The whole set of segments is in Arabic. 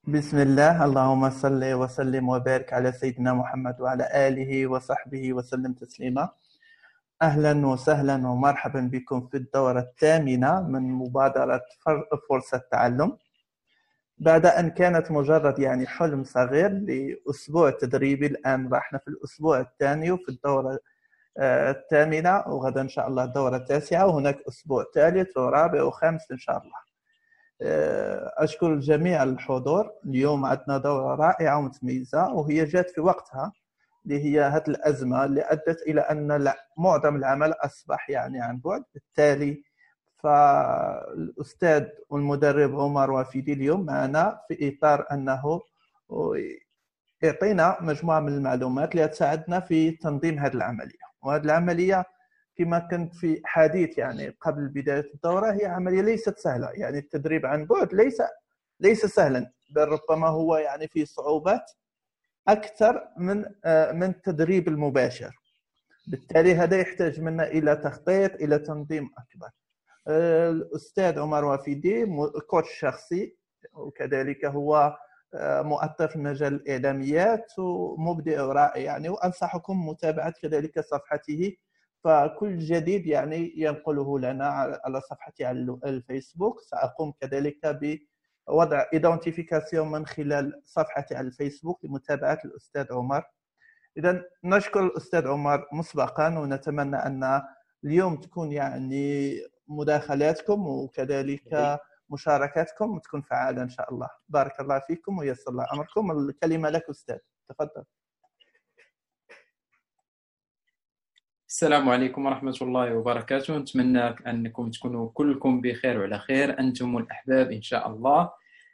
بسم الله، اللهم صل وسلم وبارك على سيدنا محمد وعلى آله وصحبه وسلم تسليما. أهلا وسهلا ومرحبا بكم في الدورة الثامنة من مبادرة فرصة تعلم. بعد أن كانت مجرد حلم صغير لأسبوع تدريبي، الآن رحنا في الأسبوع الثاني وفي الدورة الثامنة، وغدا إن شاء الله الدورة التاسعة، وهناك أسبوع ثالث ورابع وخامس إن شاء الله. أشكر الجميع على الحضور. اليوم عندنا دورة رائعة ومتميزة، وهي جات في وقتها، اللي هي هذه الأزمة اللي أدت إلى أن معظم العمل أصبح عن بعد. بالتالي فالأستاذ والمدرب عمر وافدي اليوم معنا في إطار أنه يعطينا مجموعة من المعلومات اللي تساعدنا في تنظيم هذه العملية. وهذه العملية كما كنت في حديث قبل بداية الدورة، هي عملية ليست سهلة. التدريب عن بعد ليس سهلا، بل ربما هو فيه صعوبات أكثر من التدريب المباشر. بالتالي هذا يحتاج منا إلى تخطيط، إلى تنظيم أكبر. الأستاذ عمر وافدي كوتش شخصي، وكذلك هو مؤثر في مجال الإعلاميات ومبدع رائع، وأنصحكم متابعة كذلك صفحته. فكل جديد ينقله لنا على صفحتي على الفيسبوك. سأقوم كذلك بوضع إيدنتيفيكاسيون من خلال صفحتي على الفيسبوك لمتابعة الأستاذ عمر. إذن نشكر الأستاذ عمر مسبقا، ونتمنى أن اليوم تكون مداخلاتكم وكذلك مشاركاتكم تكون فعالة إن شاء الله. بارك الله فيكم ويسر الله أمركم. الكلمة لك أستاذ، تفضل. السلام عليكم ورحمة الله وبركاته. نتمنى أنكم تكونوا كلكم بخير وعلى خير، أنتم الأحباب إن شاء الله.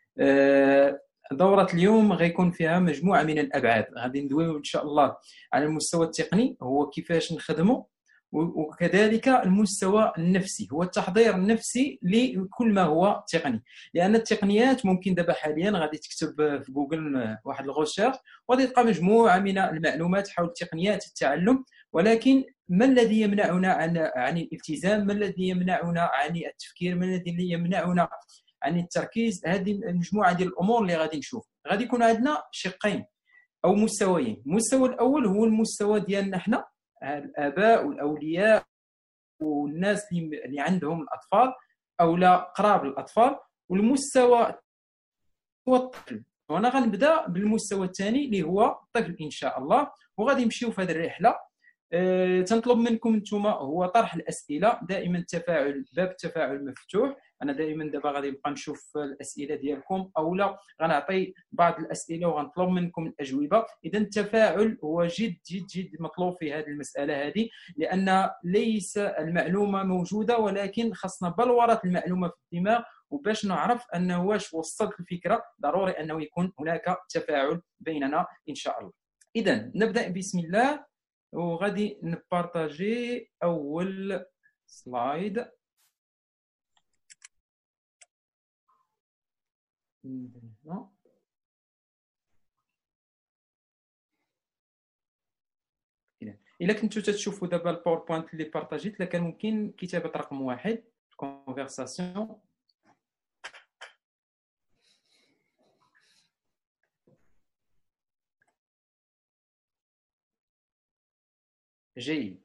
دورة اليوم غيكون فيها مجموعة من الأبعاد. غادي ندويو إن شاء الله على المستوى التقني، هو كيفاش نخدمه، وكذلك المستوى النفسي، هو التحضير النفسي لكل ما هو تقني. لأن التقنيات ممكن دابا حاليا غادي تكتب في جوجل واحد الغوشيرش وغادي تلقى مجموعة من المعلومات حول تقنيات التعلم، ولكن ما الذي يمنعنا عن الالتزام؟ ما الذي يمنعنا عن التفكير؟ ما الذي يمنعنا عن التركيز؟ هذه المجموعة ديال الأمور اللي غادي نشوف. غادي يكون عندنا شقين أو مستويين. المستوى الأول هو المستوى ديالنا حنا الآباء والأولياء والناس اللي عندهم الأطفال أو لا قراب الأطفال، والمستوى هو الطفل. وأنا غنبدأ بالمستوى الثاني اللي هو الطفل إن شاء الله، وغادي نمشيو في هذه الرحلة. تنطلب منكم انتم هو طرح الاسئله، دائما التفاعل، باب التفاعل مفتوح. انا دائما دابا غادي نبقى نشوف الاسئله ديالكم، او لا غنعطي بعض الاسئله وغنطلب منكم الاجوبه. اذا التفاعل هو جد جد جد مطلوب في هذه المساله هذه، لان ليس المعلومه موجوده، ولكن خاصنا بلوره المعلومه في الدماغ، وباش نعرف انه واش وصلت الفكره ضروري انه يكون هناك تفاعل بيننا ان شاء الله. اذا نبدا بسم الله، وغادي نبارطاجي اول سلايد. الا كنتو تشوفوا دابا الباوربوينت اللي بارطاجيت، كان ممكن كتابه رقم 1 الكونفرساسيون. جيد،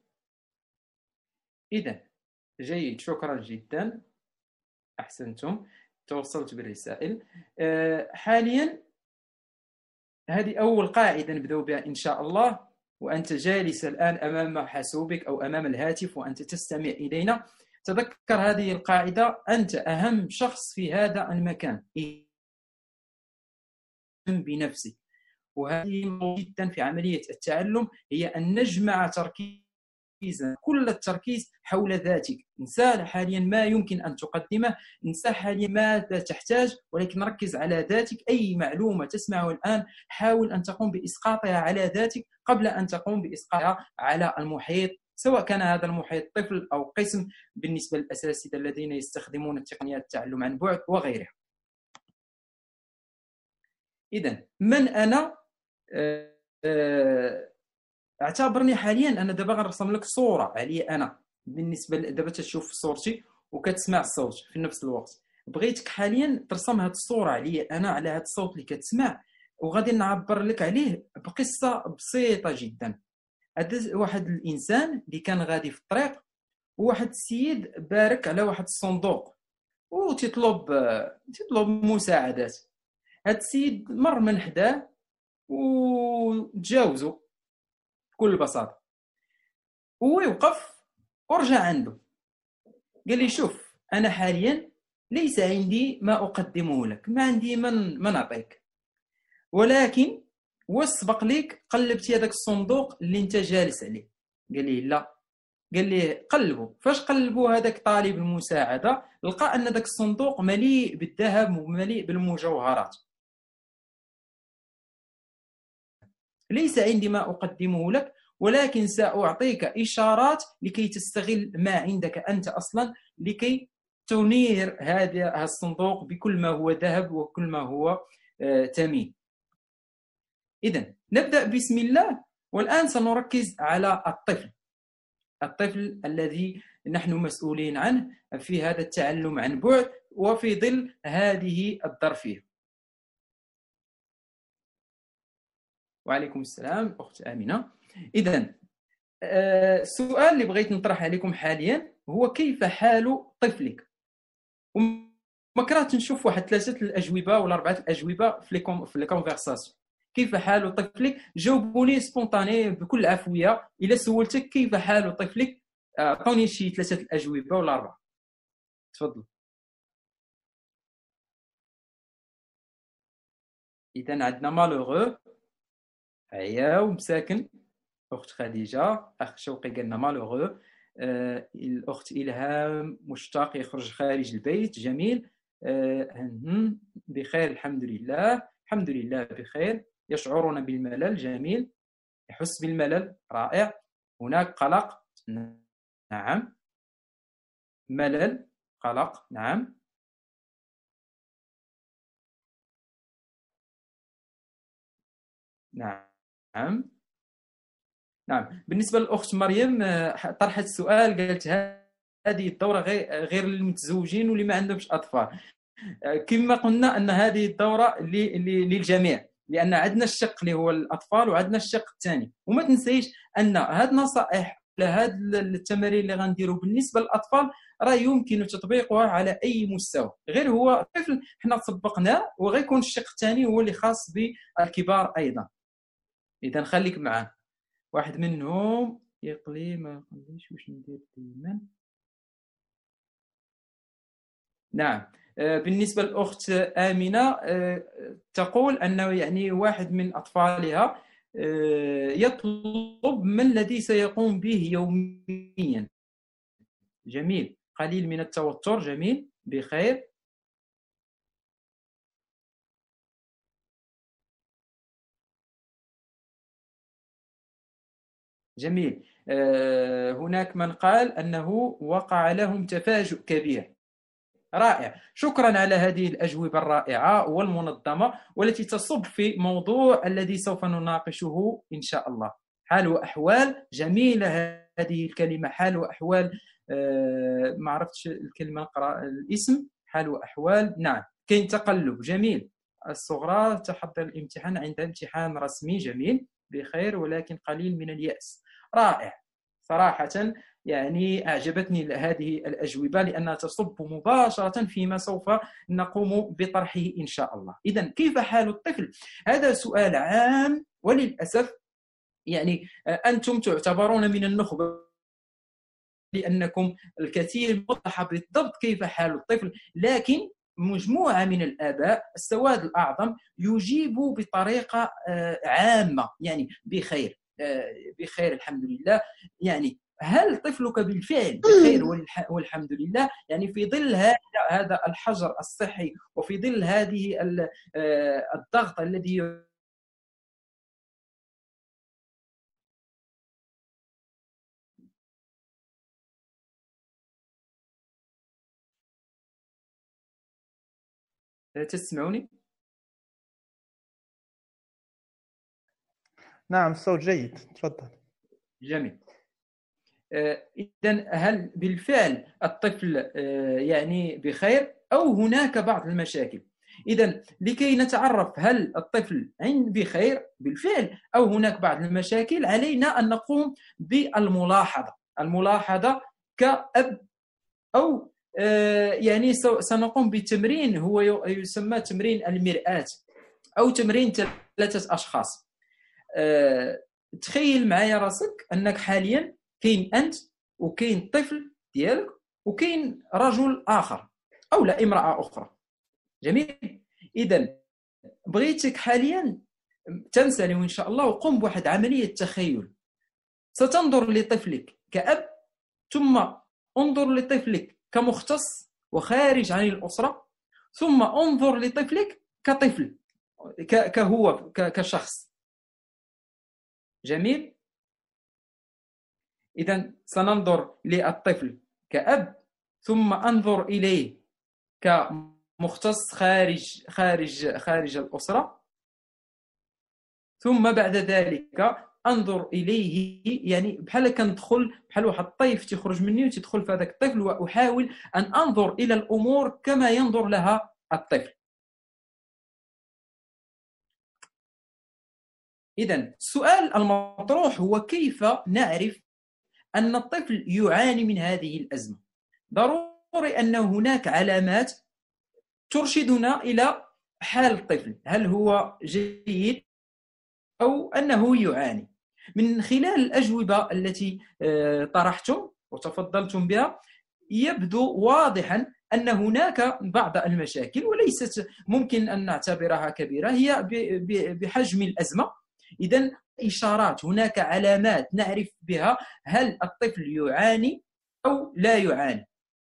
إذا جيد، شكرا جدا، أحسنتم، توصلت بالرسائل. حاليا هذه أول قاعدة نبدأ بها إن شاء الله. وأنت جالس الآن أمام حاسوبك أو أمام الهاتف وأنت تستمع إلينا، تذكر هذه القاعدة: أنت أهم شخص في هذا المكان، بنفسك. وهذه جدا في عملية التعلم، هي أن نجمع تركيزا، كل التركيز حول ذاتك. انسى حاليا ما يمكن أن تقدمه، انسى حاليا ماذا تحتاج، ولكن ركز على ذاتك. أي معلومة تسمعها الآن حاول أن تقوم بإسقاطها على ذاتك قبل أن تقوم بإسقاطها على المحيط، سواء كان هذا المحيط طفل أو قسم بالنسبة للأساتذة الذين يستخدمون تقنيات التعلم عن بعد وغيرها. إذن من أنا؟ اعتبرني حاليا انا دابا غنرسم لك صوره عليا انا. بالنسبه دابا تشوف صورتي وكتسمع الصوت في نفس الوقت. بغيتك حاليا ترسم هذه الصوره عليا انا على هذا الصوت اللي كتسمع، وغادي نعبر لك عليه بقصه بسيطه جدا. هذا واحد الانسان اللي كان غادي في الطريق، وواحد السيد بارك على واحد الصندوق تطلب مساعدات. هذا السيد مر من حداه وتجاوزوا بكل بساطه. هو يوقف ورجع عنده، قال لي شوف انا حاليا ليس عندي ما اقدمه لك، ما عندي من نعطيك، ولكن وسبق ليك قلبتي هذاك الصندوق اللي انت جالس عليه. قال لي لا. قال لي قلبوا. فاش قلبوا هذاك طالب المساعده لقى ان ذاك الصندوق مليء بالذهب ومليء بالمجوهرات. ليس عندي ما اقدمه لك، ولكن ساعطيك اشارات لكي تستغل ما عندك انت اصلا، لكي تنير هذا الصندوق بكل ما هو ذهب وكل ما هو ثمين. إذن نبدأ بسم الله. والآن سنركز على الطفل الذي نحن مسؤولين عنه في هذا التعلم عن بعد وفي ظل هذه الظرفية. وعليكم السلام أخت آمنة. إذن السؤال اللي بغيت نطرح عليكم حاليا هو كيف حال طفلك؟ وما كرهت نشوف واحد 3 الأجوبة ولا 4 الأجوبة في لي كونفرساسيون. كيف حال طفلك؟ جاوبوني سبونطاني بكل عفوية. إلا سولتك كيف حال طفلك عطوني شي 3 الأجوبة ولا 4. تفضل. إذن عندنا مالوغو، عيا ومساكن. أخت خديجة، أخ شوقي قالنا مالوغو. الأخت إلهام مشتاق يخرج خارج البيت. جميل. بخير الحمد لله. الحمد لله بخير. يشعرون بالملل. جميل. يحس بالملل. رائع. هناك قلق. نعم. ملل، قلق. نعم. نعم. نعم. بالنسبة للأخت مريم طرحت السؤال، قالت هذه الدورة غير للمتزوجين واللي ما عندهمش أطفال. كما قلنا أن هذه الدورة للجميع، لأن عندنا الشق اللي هو الأطفال وعندنا الشق الثاني. وما تنسيش أن هذه النصائح لهذه التمارين اللي غنديروا بالنسبة للأطفال راه يمكن تطبيقها على أي مستوى، غير هو الطفل حنا طبقناه، وغيكون الشق الثاني هو اللي خاص بالكبار أيضا. إذا خليك معنا. واحد منهم يقلي ما قليش واش ندير ديما. نعم. بالنسبة للأخت آمنة تقول أنه يعني واحد من أطفالها يطلب ما الذي سيقوم به يوميا. جميل. قليل من التوتر. جميل. بخير. جميل. هناك من قال أنه وقع لهم تفاجؤ كبير. رائع. شكرا على هذه الأجوبة الرائعة والمنظمة والتي تصب في موضوع الذي سوف نناقشه إن شاء الله. حال وأحوال. جميلة هذه الكلمة، حال وأحوال. ما عرفتش الكلمة، نقرأ الاسم. حال وأحوال. نعم. كاين تقلب. جميل. الصغرى تحضر الامتحان عند امتحان رسمي. جميل. بخير ولكن قليل من اليأس. رائع. صراحة يعني أعجبتني هذه الأجوبة لأنها تصب مباشرة فيما سوف نقوم بطرحه إن شاء الله. إذن كيف حال الطفل؟ هذا سؤال عام، وللأسف يعني أنتم تعتبرون من النخبة لأنكم الكثير موضح بالضبط كيف حال الطفل، لكن مجموعة من الآباء السواد الأعظم يجيبوا بطريقة عامة، يعني بخير. بخير الحمد لله. يعني هل طفلك بالفعل بخير والحمد لله؟ يعني في ظل هذا الحجر الصحي وفي ظل هذه الضغط الذي تسمعوني؟ نعم الصوت جيد. تفضل. جميل. إذن هل بالفعل الطفل يعني بخير؟ أو هناك بعض المشاكل. إذا لكي نتعرف هل الطفل بخير بالفعل أو هناك بعض المشاكل، علينا أن نقوم الملاحظة كأب، أو يعني سنقوم بتمرين هو يسمى تمرين المرآة، أو تمرين 3 أشخاص. تخيل معايا راسك أنك حاليا كاين أنت وكاين الطفل ديالك وكاين رجل آخر أو لا امرأة أخرى. جميل. إذا بغيتك حاليا تنسى إن شاء الله وقم بواحد عملية تخيل. ستنظر لطفلك كأب، ثم انظر لطفلك كمختص وخارج عن الأسرة، ثم انظر لطفلك كطفل كهو كشخص. جميل. إذا سننظر للطفل كأب، ثم أنظر إليه كمختص خارج الأسرة، ثم بعد ذلك أنظر إليه يعني بحال كندخل بحال واحد الطيف تخرج مني وتدخل في هذاك الطفل، وأحاول أن أنظر إلى الأمور كما ينظر لها الطفل. إذا السؤال المطروح هو كيف نعرف أن الطفل يعاني من هذه الأزمة؟ ضروري أن هناك علامات ترشدنا إلى حال الطفل، هل هو جيد أو أنه يعاني. من خلال الأجوبة التي طرحتم وتفضلتم بها يبدو واضحا أن هناك بعض المشاكل، وليست ممكن أن نعتبرها كبيرة، هي بحجم الأزمة. إذن إشارات، هناك علامات نعرف بها هل الطفل يعاني أو لا يعاني.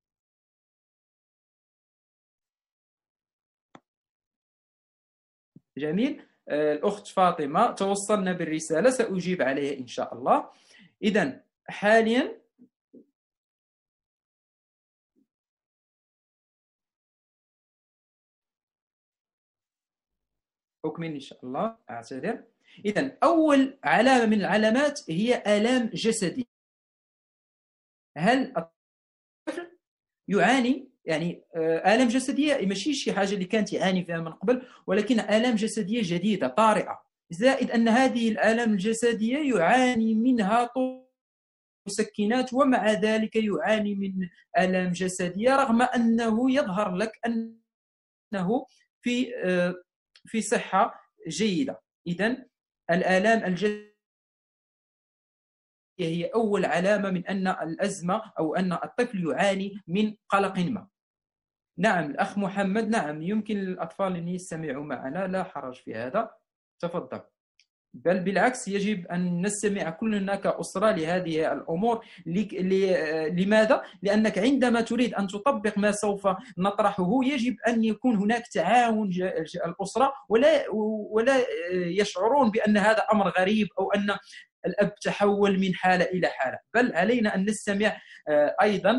جميل. الأخت فاطمة توصلنا بالرسالة، سأجيب عليها إن شاء الله. إذن حاليا أكمل إن شاء الله، أعتذر. إذن أول علامة من العلامات هي آلام جسدية. هل الطفل يعاني يعني آلام جسدية، ماشي شي حاجة اللي كانت يعاني فيها من قبل، ولكن آلام جسدية جديدة طارئة، زائد أن هذه الآلام الجسدية يعاني منها مسكنات، ومع ذلك يعاني من آلام جسدية رغم أنه يظهر لك أنه في صحة جيدة. إذن الآلام الجسدية هي أول علامة من أن الأزمة أو أن الطفل يعاني من قلق ما. نعم الأخ محمد، نعم يمكن للأطفال أن يستمعوا معنا، لا حرج في هذا، تفضل. بل بالعكس يجب أن نستمع كلنا كأسرة لهذه الأمور. لماذا؟ لأنك عندما تريد أن تطبق ما سوف نطرحه يجب أن يكون هناك تعاون الأسرة، ولا يشعرون بأن هذا أمر غريب أو أن الأب تحول من حالة إلى حالة، بل علينا أن نستمع أيضا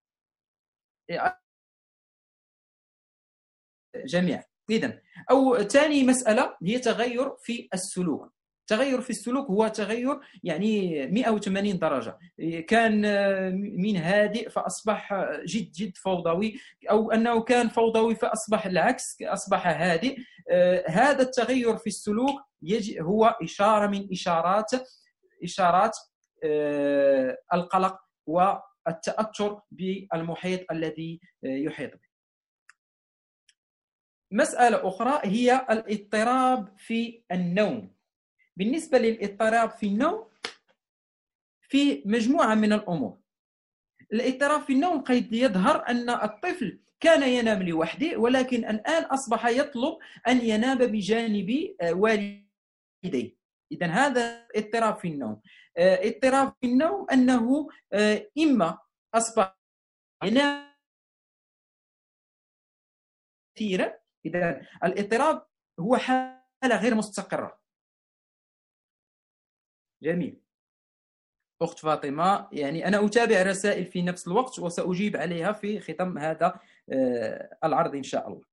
جميعا. إذن أو ثاني مسألة هي تغير في السلوك. تغير في السلوك هو تغير يعني 180 درجة، كان من هادئ فأصبح جد فوضوي، أو أنه كان فوضوي فأصبح العكس، أصبح هادئ. هذا التغير في السلوك هو إشارة من إشارات القلق والتأثر بالمحيط الذي يحيط به. مسألة أخرى هي الاضطراب في النوم. بالنسبة للاضطراب في النوم في مجموعة من الأمور. الاضطراب في النوم قد يظهر أن الطفل كان ينام لوحده، ولكن الآن أصبح يطلب أن ينام بجانب والديه. إذن هذا اضطراب في النوم. اضطراب في النوم أنه إما أصبح ينام كثيرا. إذن الاضطراب هو حالة غير مستقرة. جميل. أخت فاطمة، يعني أنا أتابع رسائل في نفس الوقت وسأجيب عليها في ختام هذا العرض إن شاء الله.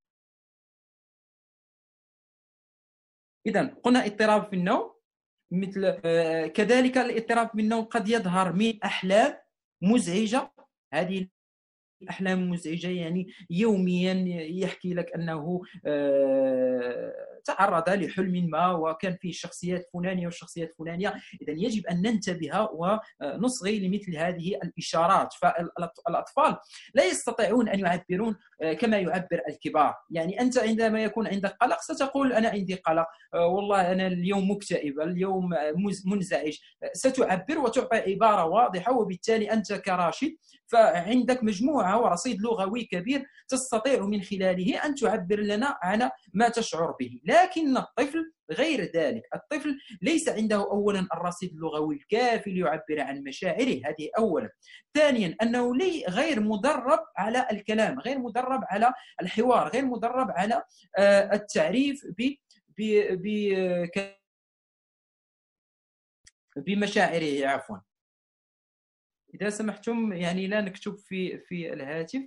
إذن قلنا اضطراب في النوم، مثل كذلك الاضطراب في النوم قد يظهر من أحلام مزعجة. هذه الأحلام مزعجة، يعني يوميا يحكي لك أنه تعرض لحلم ما وكان فيه الشخصيات الفلانية والشخصيات الفلانية. إذا يجب أن ننتبه ونصغي لمثل هذه الإشارات. فالأطفال لا يستطيعون أن يعبرون كما يعبر الكبار. يعني أنت عندما يكون عندك قلق ستقول أنا عندي قلق، والله أنا اليوم مكتئب، اليوم منزعج، ستعبر وتعطي عبارة واضحة، وبالتالي أنت كراشد فعندك مجموعة ورصيد لغوي كبير تستطيع من خلاله أن تعبر لنا عن ما تشعر به. لكن الطفل غير ذلك، الطفل ليس عنده أولا الرصيد اللغوي الكافي ليعبر عن مشاعره، هذه أولا. ثانيا أنه غير مدرب على الكلام، غير مدرب على الحوار، غير مدرب على التعريف بمشاعره. عفوا، إذا سمحتم يعني لا نكتب في الهاتف.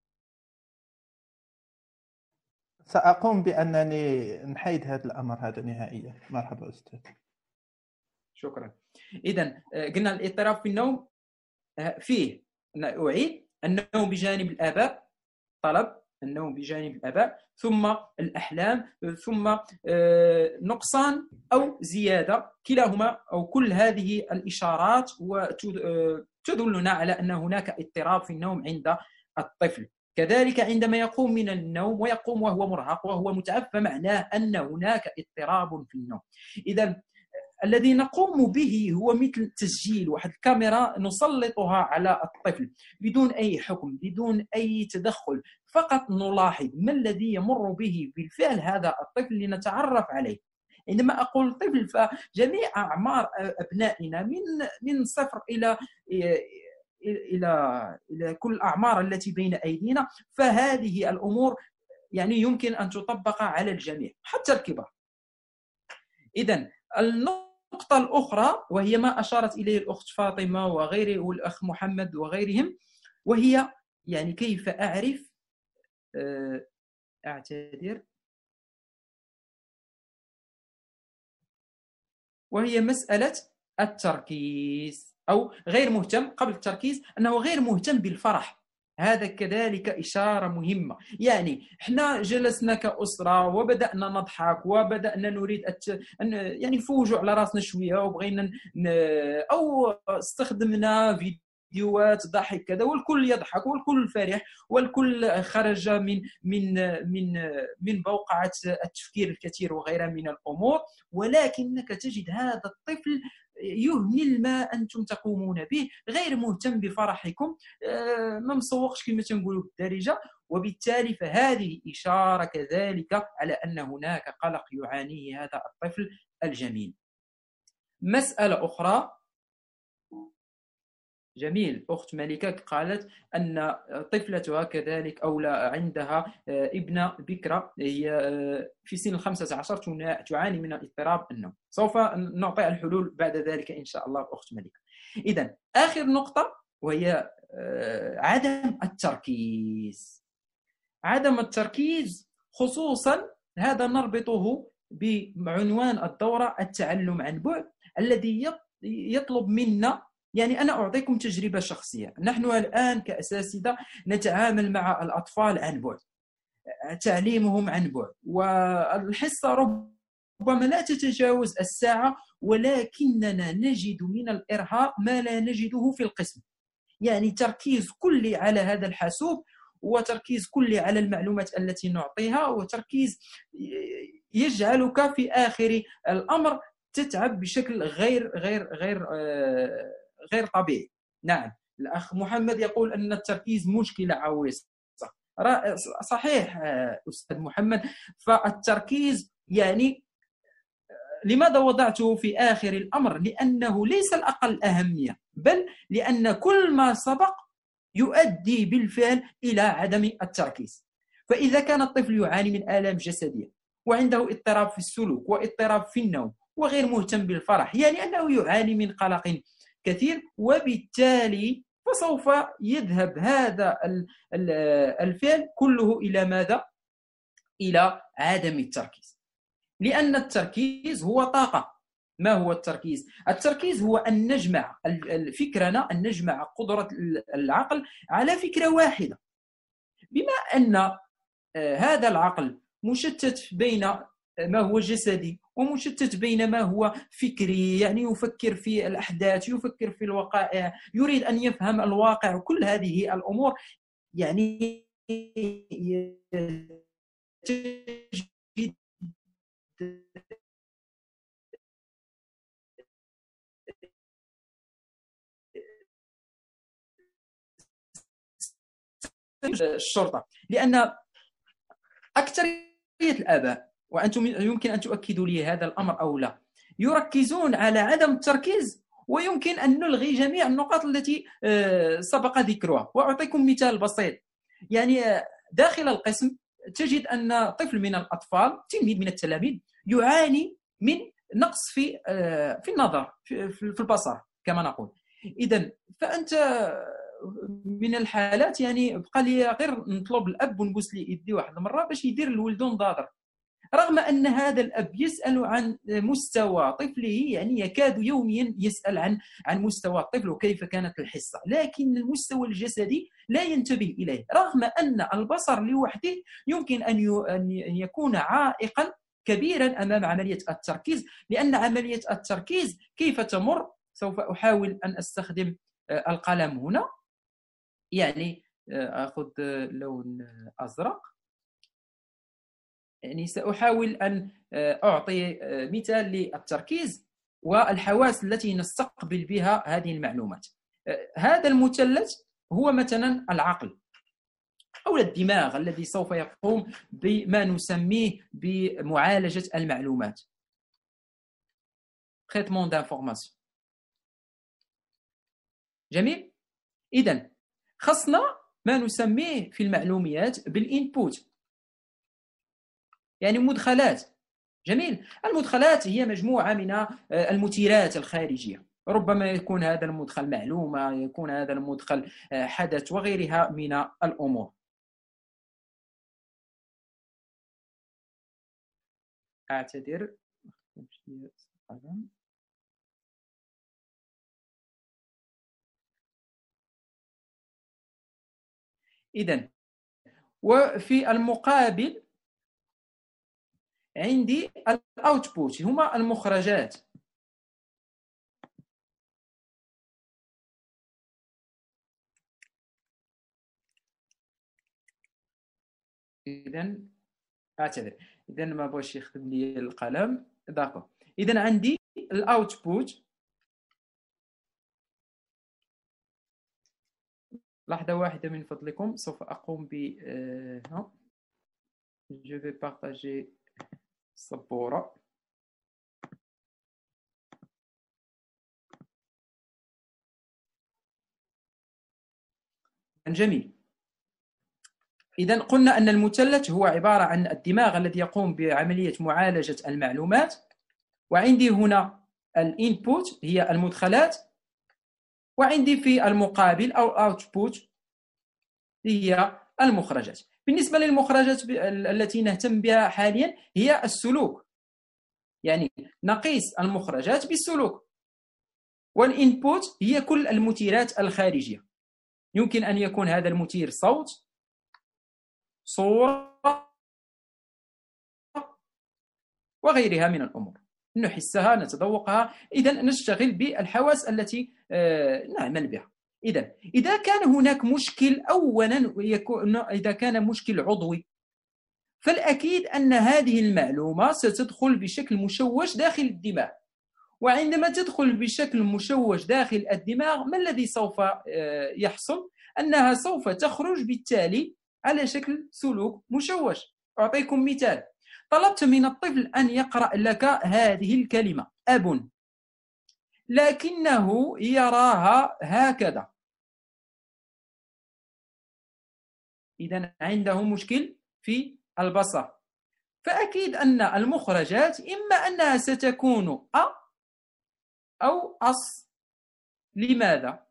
سأقوم بأنني نحيد هذا الأمر هذا نهائيا. مرحبا أستاذ. شكرا. إذن قلنا الاضطراب في النوم فيه، أعيد، النوم بجانب الآباء، طلب النوم بجانب الآباء، ثم الأحلام، ثم نقصان أو زيادة، كلاهما أو كل هذه الإشارات تدلنا على أن هناك اضطراب في النوم عند الطفل. كذلك عندما يقوم من النوم ويقوم وهو مرهق وهو متعب، فمعناه أن هناك اضطراب في النوم. إذا الذي نقوم به هو مثل تسجيل واحد الكاميرا نسلطها على الطفل بدون أي حكم، بدون أي تدخل، فقط نلاحظ ما الذي يمر به بالفعل هذا الطفل لنتعرف عليه. عندما أقول طفل فجميع أعمار أبنائنا من 0 إلى كل الأعمار التي بين أيدينا، فهذه الأمور يعني يمكن أن تطبق على الجميع حتى الكبار. إذن النقطة الأخرى وهي ما أشارت إليه الأخت فاطمة وغيره والأخ محمد وغيرهم، وهي يعني كيف أعرف أعتذر، وهي مسألة التركيز أو غير مهتم. قبل التركيز أنه غير مهتم بالفرح، هذا كذلك إشارة مهمة. يعني احنا جلسنا كأسرة وبدأنا نضحك وبدأنا نريد أن يعني نفوجوا على راسنا شوية، وبغينا أو استخدمنا فيديوهات ضحك كذا، والكل يضحك والكل فرح والكل خرج من بوقعة التفكير الكثير وغيرها من الأمور، ولكنك تجد هذا الطفل يهمل ما أنتم تقومون به، غير مهتم بفرحكم، ما مسوقش كما تنقولوا بالدارجة. وبالتالي فهذه إشارة كذلك على أن هناك قلق يعانيه هذا الطفل الجميل. مسألة أخرى جميل، أخت ملكة قالت أن طفلتها كذلك أو لا عندها ابنة بكرة هي في سن 15 تعاني من اضطراب النوم. سوف نعطي الحلول بعد ذلك إن شاء الله أخت ملكة. إذن آخر نقطة وهي عدم التركيز. عدم التركيز خصوصا هذا نربطه بعنوان الدورة التعلم عن بعد، الذي يطلب منا، يعني أنا أعطيكم تجربة شخصية. نحن الآن كأساتذة نتعامل مع الأطفال عن بعد، تعليمهم عن بعد، والحصة ربما لا تتجاوز الساعة، ولكننا نجد من الإرهاق ما لا نجده في القسم. يعني تركيز كلي على هذا الحاسوب، وتركيز كلي على المعلومات التي نعطيها، وتركيز يجعلك في آخر الأمر تتعب بشكل غير طبيعي. نعم، الأخ محمد يقول أن التركيز مشكلة عويصة. صحيح أستاذ محمد. فالتركيز يعني لماذا وضعته في آخر الأمر؟ لأنه ليس الأقل أهمية، بل لأن كل ما سبق يؤدي بالفعل إلى عدم التركيز. فإذا كان الطفل يعاني من آلام جسدية وعنده اضطراب في السلوك واضطراب في النوم وغير مهتم بالفرح، يعني أنه يعاني من قلق كثير، وبالتالي فسوف يذهب هذا الفعل كله إلى ماذا؟ إلى عدم التركيز. لأن التركيز هو طاقة، ما هو التركيز؟ التركيز هو أن نجمع فكرنا، أن نجمع قدرة العقل على فكرة واحدة. بما أن هذا العقل مشتت بين ما هو جسدي ومشتت بين ما هو فكري، يعني يفكر في الأحداث، يفكر في الوقائع، يريد أن يفهم الواقع، وكل هذه الأمور يعني تجد الشرطة. لأن أكثرية الآباء، وأنتم يمكن أن تؤكدوا لي هذا الأمر أو لا، يركزون على عدم التركيز، ويمكن أن نلغي جميع النقاط التي سبق ذكرها. وأعطيكم مثال بسيط. يعني داخل القسم تجد أن طفل من الأطفال، تلميذ من التلاميذ، يعاني من نقص في النظر، في البصر كما نقول. إذن فأنت من الحالات يعني بقى لي غير نطلب الاب ونبوس لي يدي واحد المره باش يدير لولده نظاظر، رغم ان هذا الاب يسال عن مستوى طفله، يعني يكاد يوميا يسال عن مستوى الطفل وكيف كانت الحصه، لكن المستوى الجسدي لا ينتبه اليه، رغم ان البصر لوحده يمكن ان يكون عائقا كبيرا امام عمليه التركيز. لان عمليه التركيز كيف تمر، سوف احاول ان استخدم القلم هنا، يعني أخذ لون أزرق، يعني سأحاول أن أعطي مثال للتركيز والحواس التي نستقبل بها هذه المعلومات. هذا المثلث هو مثلا العقل أو الدماغ الذي سوف يقوم بما نسميه بمعالجة المعلومات، traitement d'information. جميل؟ إذن خصنا ما نسميه في المعلومات بالإنبوت، يعني مدخلات. جميل. المدخلات هي مجموعة من المثيرات الخارجية، ربما يكون هذا المدخل معلومة، يكون هذا المدخل حدث، وغيرها من الأمور. أعتذر. إذن وفي المقابل عندي الأوتبوت، هما المخرجات. إذن أعتذر، إذن ما بغاش يخدم لي القلم. داكو. إذن عندي الأوتبوت. لحظة واحدة من فضلكم، سوف أقوم ب je vais partager السبورة. جميل. إذن قلنا أن المثلث هو عبارة عن الدماغ الذي يقوم بعملية معالجة المعلومات، وعندي هنا الانبوت هي المدخلات، وعندي في المقابل أو اوتبوت هي المخرجات. بالنسبة للمخرجات التي نهتم بها حاليا هي السلوك، يعني نقيس المخرجات بالسلوك. والانبوت هي كل المثيرات الخارجية، يمكن أن يكون هذا المثير صوت، صورة، وغيرها من الأمور، نحسها، نتذوقها. إذن نشتغل بالحواس التي نعمل بها. إذا كان هناك مشكل، أولا إذا كان مشكل عضوي، فالأكيد أن هذه المعلومة ستدخل بشكل مشوش داخل الدماغ، وعندما تدخل بشكل مشوش داخل الدماغ، ما الذي سوف يحصل؟ أنها سوف تخرج بالتالي على شكل سلوك مشوش. أعطيكم مثال. طلبت من الطفل أن يقرأ لك هذه الكلمة أب، لكنه يراها هكذا، إذن عنده مشكل في البصر. فأكيد أن المخرجات إما أنها ستكون أ أو أص. لماذا؟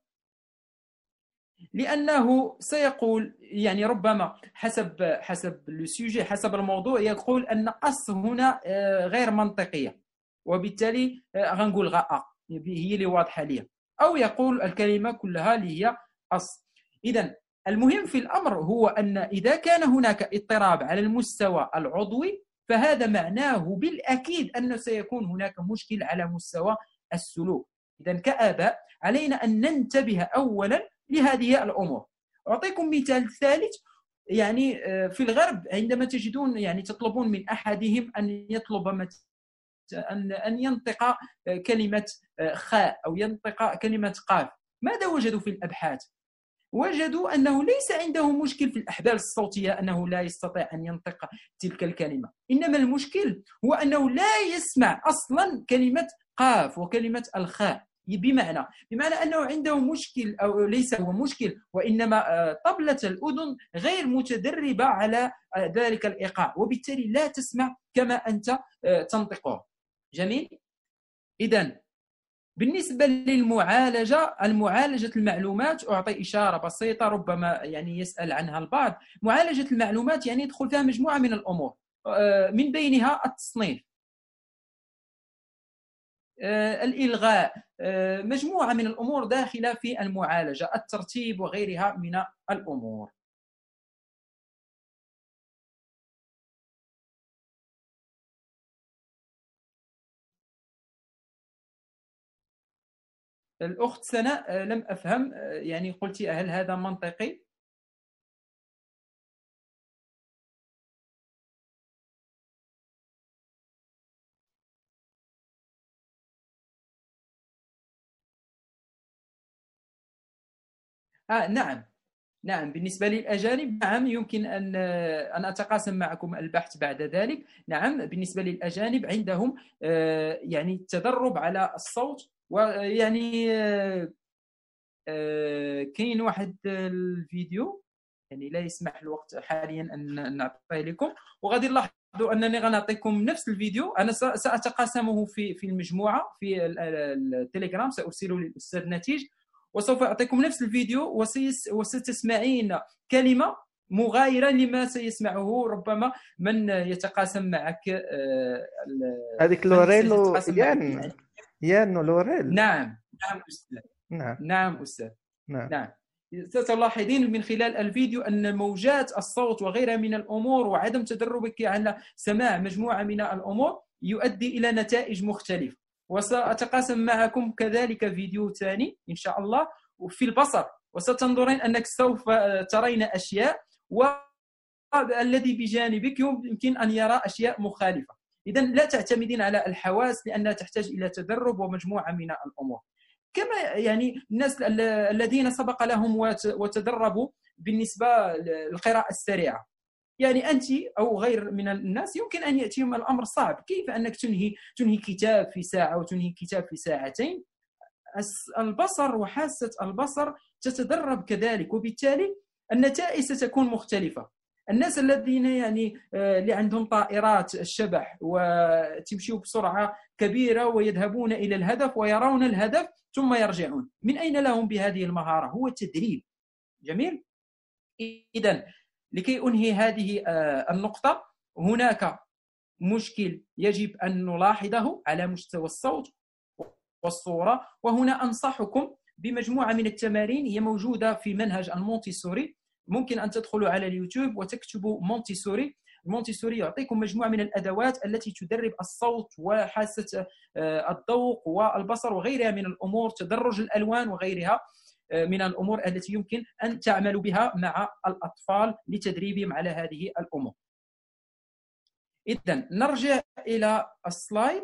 لأنه سيقول، يعني ربما حسب السوجي، حسب الموضوع، يقول أن أص هنا غير منطقية، وبالتالي غنقول غاء، هي اللي واضحه لي، او يقول الكلمه كلها اللي هي أص. اذا المهم في الامر هو ان اذا كان هناك اضطراب على المستوى العضوي فهذا معناه بالأكيد أنه سيكون هناك مشكل على مستوى السلوك. إذا كآباء علينا أن ننتبه أولا لهذه الأمور. أعطيكم مثال ثالث. يعني في الغرب عندما تجدون يعني تطلبون من أحدهم أن يطلب أن ينطق كلمة خاء أو ينطق كلمة قاف، ماذا وجدوا في الأبحاث؟ وجدوا أنه ليس عنده مشكل في الأحبال الصوتية أنه لا يستطيع أن ينطق تلك الكلمة، إنما المشكل هو أنه لا يسمع أصلا كلمة قاف وكلمة الخاء. بمعنى أنه عنده مشكل، أو ليس هو مشكل وإنما طبلة الأذن غير متدربة على ذلك الإيقاع، وبالتالي لا تسمع كما أنت تنطقه. جميل. إذن بالنسبة المعالجة المعلومات، أعطي إشارة بسيطة ربما يعني يسأل عنها البعض. معالجة المعلومات يعني يدخل فيها مجموعة من الأمور، من بينها التصنيف، الإلغاء، مجموعة من الأمور داخلة في المعالجة، الترتيب وغيرها من الأمور. الأخت سناء لم أفهم، يعني قلت هل هذا منطقي؟ نعم. نعم، بالنسبة للأجانب نعم يمكن أن أتقاسم معكم البحث بعد ذلك. نعم، بالنسبة للأجانب عندهم يعني التدرب على الصوت، ويعني كاين واحد الفيديو يعني لا يسمح الوقت حاليا أن نعطيه لكم، وغادي نلاحظوا أنني غنعطيكم نفس الفيديو. أنا سأتقاسمه في المجموعة في التليجرام، سأرسله للأستاذ نتيج، وسوف أعطيكم نفس الفيديو وستسمعين كلمة مغايرة لما سيسمعه ربما من يتقاسم معك هذيك لوريل يان لوريل. نعم أستاذ. نعم أستاذ. نعم. ستلاحظين من خلال الفيديو أن موجات الصوت وغيرها من الأمور وعدم تدربك على سماع مجموعة من الأمور يؤدي إلى نتائج مختلفة. وسأتقاسم معكم كذلك فيديو ثاني إن شاء الله في البصر، وستنظرين أنك سوف ترين أشياء والذي بجانبك يمكن أن يرى أشياء مخالفة. إذن لا تعتمدين على الحواس لأنها تحتاج إلى تدرب ومجموعة من الأمور. كما يعني الناس الذين سبق لهم وتدربوا بالنسبة للقراءة السريعة، يعني أنت أو غير من الناس يمكن أن يأتيهم الأمر صعب. كيف أنك تنهي كتاب في ساعة وتنهي كتاب في ساعتين؟ البصر وحاسة البصر تتدرب كذلك، وبالتالي النتائج ستكون مختلفة. الناس الذين يعني اللي عندهم طائرات الشبح وتمشي بسرعة كبيرة ويذهبون إلى الهدف ويرون الهدف ثم يرجعون، من أين لهم بهذه المهارة؟ هو التدريب. جميل. إذن لكي أنهي هذه النقطة، هناك مشكل يجب أن نلاحظه على مستوى الصوت والصورة، وهنا أنصحكم بمجموعة من التمارين هي موجودة في منهج المونتيسوري. ممكن أن تدخلوا على اليوتيوب وتكتبوا مونتيسوري. المونتيسوري يعطيكم مجموعة من الأدوات التي تدرب الصوت وحاسة الذوق والبصر وغيرها من الأمور، تدرج الألوان وغيرها من الأمور التي يمكن أن تعملوا بها مع الأطفال لتدريبهم على هذه الأمور. إذن نرجع إلى السلايد.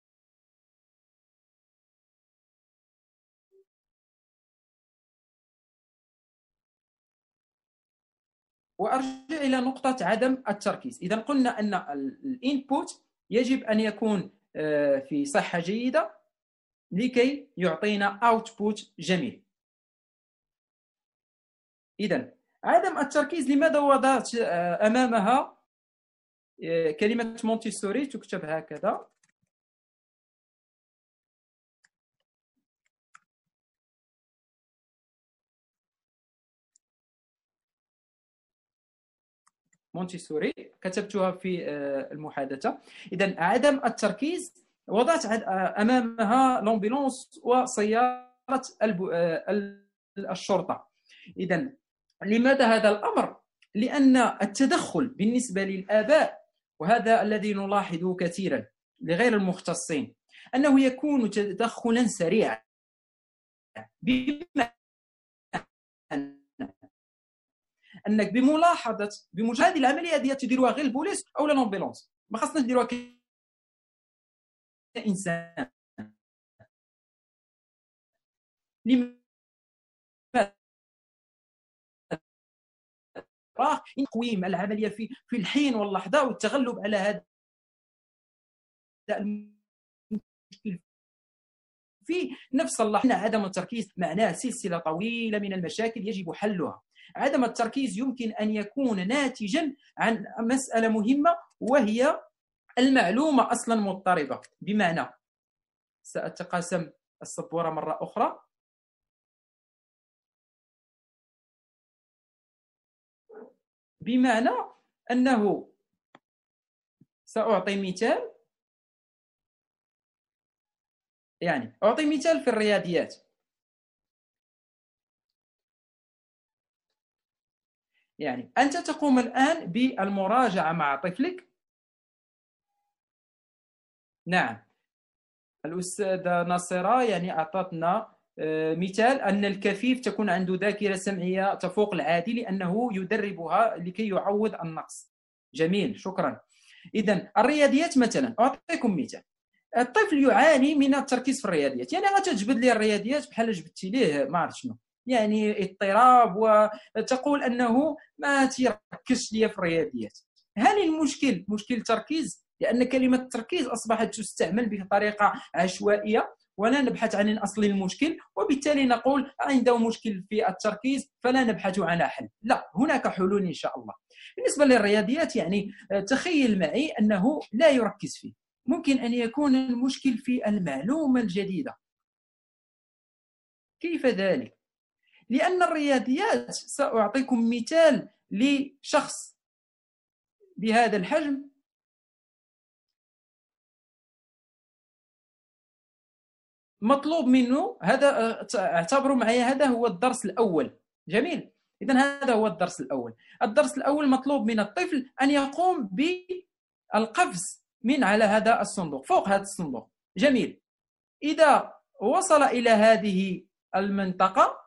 وأرجع إلى نقطة عدم التركيز. إذا قلنا أن الإنبوت يجب أن يكون في صحة جيدة لكي يعطينا أوتبوت جميل. إذا عدم التركيز لماذا وضعت أمامها كلمة مونتيسوري؟ تكتب هكذا. مونتيسوري كتبتها في المحادثة. إذن عدم التركيز وضعت أمامها لومبيلونس وسيارة الشرطة. إذن لماذا هذا الأمر؟ لأن التدخل بالنسبة للآباء، وهذا الذي نلاحظه كثيرا لغير المختصين، أنه يكون تدخلا سريعا، بما أنك بمجرد هذه العملية هذه تديروها غير البوليس أو لومبيلونس، ما خاصنا نديروها كإنسان. تقويم العملية في الحين واللحظة، والتغلب على هذا المشكل في نفس اللحظة. عدم التركيز معناه سلسلة طويلة من المشاكل يجب حلها. عدم التركيز يمكن أن يكون ناتجا عن مسألة مهمة، وهي المعلومة أصلا مضطربة. بمعنى، سأتقاسم السبورة مرة أخرى. بمعنى أنه سأعطي مثال، يعني أعطي مثال في الرياضيات. يعني أنت تقوم الآن بالمراجعة مع طفلك. نعم، الأستاذة ناصرة يعني أعطتنا مثال أن الكفيف تكون عنده ذاكرة سمعية تفوق العادي لأنه يدربها لكي يعوض النقص. جميل، شكرا. إذن الرياضيات مثلا، أعطيكم مثال. الطفل يعاني من التركيز في الرياضيات، يعني غتجبد لي الرياضيات بحال جبدتي ليه ما عرفت شنو، يعني اضطراب، وتقول أنه ما تيركزش لي في الرياضيات. هل المشكل مشكل تركيز؟ لأن كلمة التركيز أصبحت تستعمل بطريقة عشوائية، ولا نبحث عن أصل المشكل، وبالتالي نقول عنده مشكل في التركيز فلا نبحث عن حل. لا، هناك حلول إن شاء الله. بالنسبة للرياضيات، يعني تخيل معي أنه لا يركز فيه، ممكن أن يكون المشكل في المعلومة الجديدة. كيف ذلك؟ لأن الرياضيات، سأعطيكم مثال لشخص بهذا الحجم، مطلوب منه هذا، اعتبروا معي هذا هو الدرس الأول. جميل، إذن هذا هو الدرس الأول. الدرس الأول مطلوب من الطفل أن يقوم بالقفز من على هذا الصندوق، فوق هذا الصندوق. جميل، إذا وصل إلى هذه المنطقة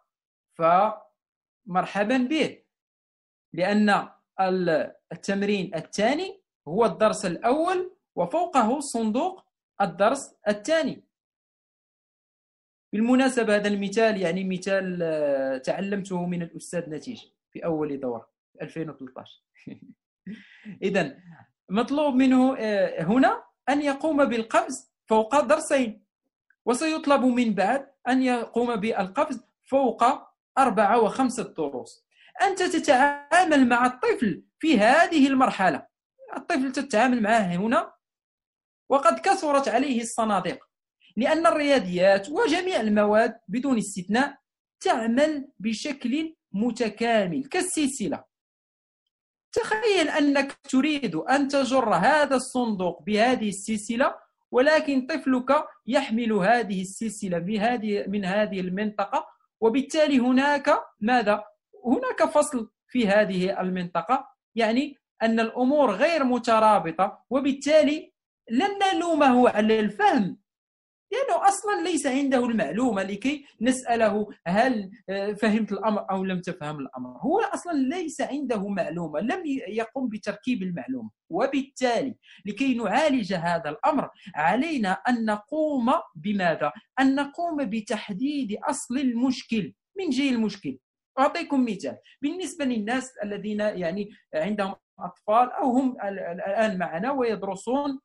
فمرحبا به، لأن التمرين الثاني هو الدرس الأول، وفوقه صندوق الدرس الثاني. بالمناسبة هذا المثال يعني مثال تعلمته من الأستاذ نتيج في أول دورة 2013. إذن مطلوب منه هنا أن يقوم بالقفز فوق درسين، وسيطلب من بعد أن يقوم بالقفز فوق 4 و5 دروس. أنت تتعامل مع الطفل في هذه المرحلة، الطفل تتعامل معه هنا، وقد كثرت عليه الصناديق، لأن الرياضيات وجميع المواد بدون استثناء تعمل بشكل متكامل كالسلسلة. تخيل أنك تريد أن تجر هذا الصندوق بهذه السلسلة، ولكن طفلك يحمل هذه السلسلة من هذه المنطقة، وبالتالي هناك ماذا؟ هناك فصل في هذه المنطقة، يعني أن الأمور غير مترابطة، وبالتالي لن نلومه على الفهم، لأنه أصلا ليس عنده المعلومة لكي نسأله هل فهمت الأمر أو لم تفهم الأمر. هو أصلا ليس عنده معلومة، لم يقم بتركيب المعلومة. وبالتالي لكي نعالج هذا الأمر علينا أن نقوم بماذا؟ أن نقوم بتحديد أصل المشكل. من جهة المشكل، أعطيكم مثال بالنسبة للناس الذين يعني عندهم أطفال أو هم الآن معنا ويدرسون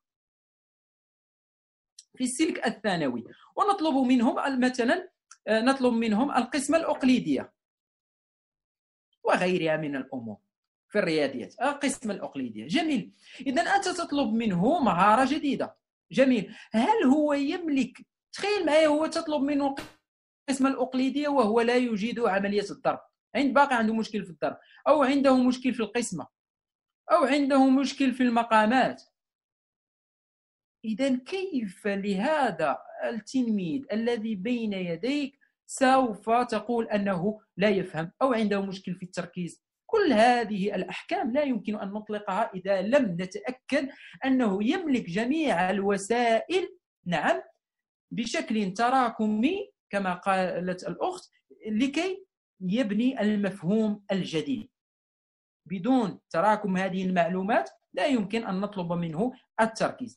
في السلك الثانوي، ونطلب منهم مثلا القسمة الأقليدية وغيرها من الأمور في الرياضيات. القسمة الأقليدية، جميل. إذن أنت تطلب منه مهارة جديدة. جميل، هل هو يملك؟ تخيل معي، هو تطلب منه القسمة الأقليدية وهو لا يجيد عملية الضرب، باقي عنده مشكل في الضرب، أو عنده مشكل في القسمة، أو عنده مشكل في المقامات. إذن كيف لهذا التلميذ الذي بين يديك سوف تقول أنه لا يفهم أو عنده مشكل في التركيز؟ كل هذه الأحكام لا يمكن أن نطلقها إذا لم نتأكد أنه يملك جميع الوسائل، نعم، بشكل تراكمي كما قالت الأخت، لكي يبني المفهوم الجديد. بدون تراكم هذه المعلومات لا يمكن أن نطلب منه التركيز.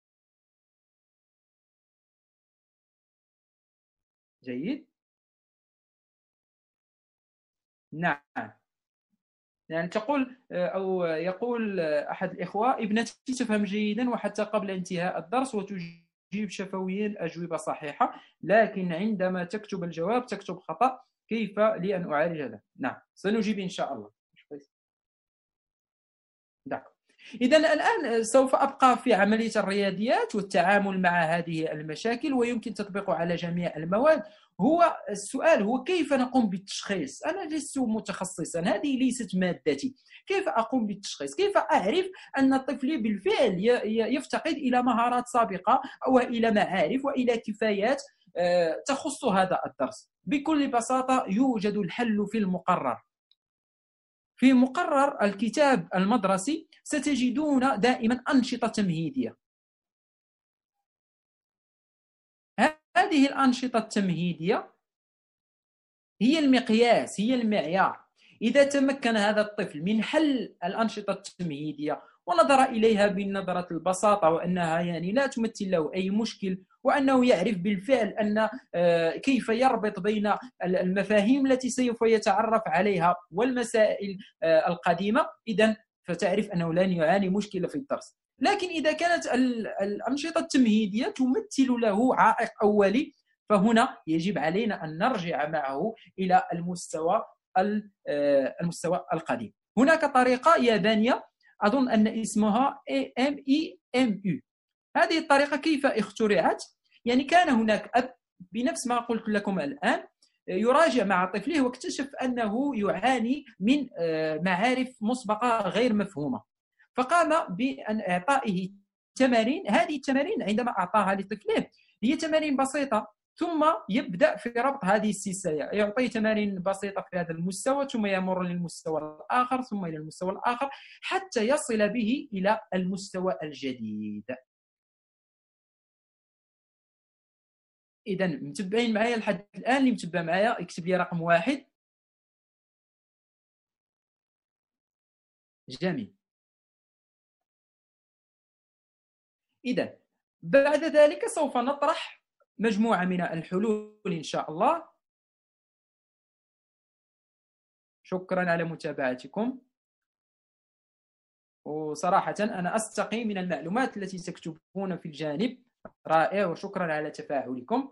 جيد. نعم، يعني تقول أو يقول أحد الإخوة: ابنتي تفهم جيدا وحتى قبل انتهاء الدرس وتجيب شفويا أجوبة صحيحة، لكن عندما تكتب الجواب تكتب خطأ، كيف لي أن أعالج هذا؟ نعم، سنجيب إن شاء الله. إذن الآن سوف أبقى في عملية الرياضيات والتعامل مع هذه المشاكل، ويمكن تطبيقه على جميع المواد. هو السؤال هو كيف نقوم بالتشخيص؟ أنا لست متخصصا، هذه ليست مادتي. كيف أقوم بالتشخيص؟ كيف أعرف أن طفلي بالفعل يفتقد إلى مهارات سابقة أو إلى معارف وإلى كفايات تخص هذا الدرس؟ بكل بساطة يوجد الحل في المقرر. في مقرر الكتاب المدرسي ستجدون دائما أنشطة تمهيدية. هذه الأنشطة التمهيدية هي المقياس، هي المعيار. إذا تمكن هذا الطفل من حل الأنشطة التمهيدية ونظر إليها بنظرة البساطة وأنها يعني لا تمثل له أي مشكل، وأنه يعرف بالفعل أن كيف يربط بين المفاهيم التي سوف يتعرف عليها والمسائل القديمة، إذن فتعرف أنه لن يعاني مشكلة في الدرس. لكن إذا كانت الأنشطة التمهيدية تمثل له عائق أولي، فهنا يجب علينا أن نرجع معه إلى المستوى القديم. هناك طريقة يابانية أظن أن اسمها AMEMU. هذه الطريقة كيف اخترعت؟ يعني كان هناك أب بنفس ما قلت لكم الآن يراجع مع طفله واكتشف أنه يعاني من معارف مسبقة غير مفهومة، فقام بأن إعطائه تمارين. هذه التمارين عندما أعطاها لطفله هي تمارين بسيطة، ثم يبدأ في ربط هذه السلسلة، يعطي تمارين بسيطة في هذا المستوى، ثم يمر للمستوى الآخر، ثم إلى المستوى الآخر، حتى يصل به إلى المستوى الجديد. إذا متبعين معايا لحد الآن؟ اللي متبع معايا يكتب لي رقم 1. جميل. إذا بعد ذلك سوف نطرح مجموعة من الحلول إن شاء الله. شكرا على متابعتكم، وصراحة أنا أستقي من المعلومات التي تكتبون في الجانب. رائع، وشكرا على تفاعلكم.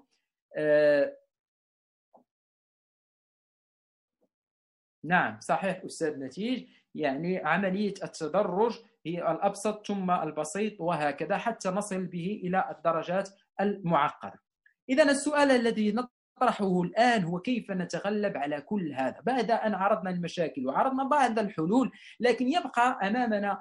نعم صحيح أستاذ نتيج، يعني عملية التدرج هي الأبسط ثم البسيط وهكذا حتى نصل به إلى الدرجات المعقدة. إذن السؤال الذي نطرحه الآن هو كيف نتغلب على كل هذا بعد أن عرضنا المشاكل وعرضنا بعض الحلول، لكن يبقى أمامنا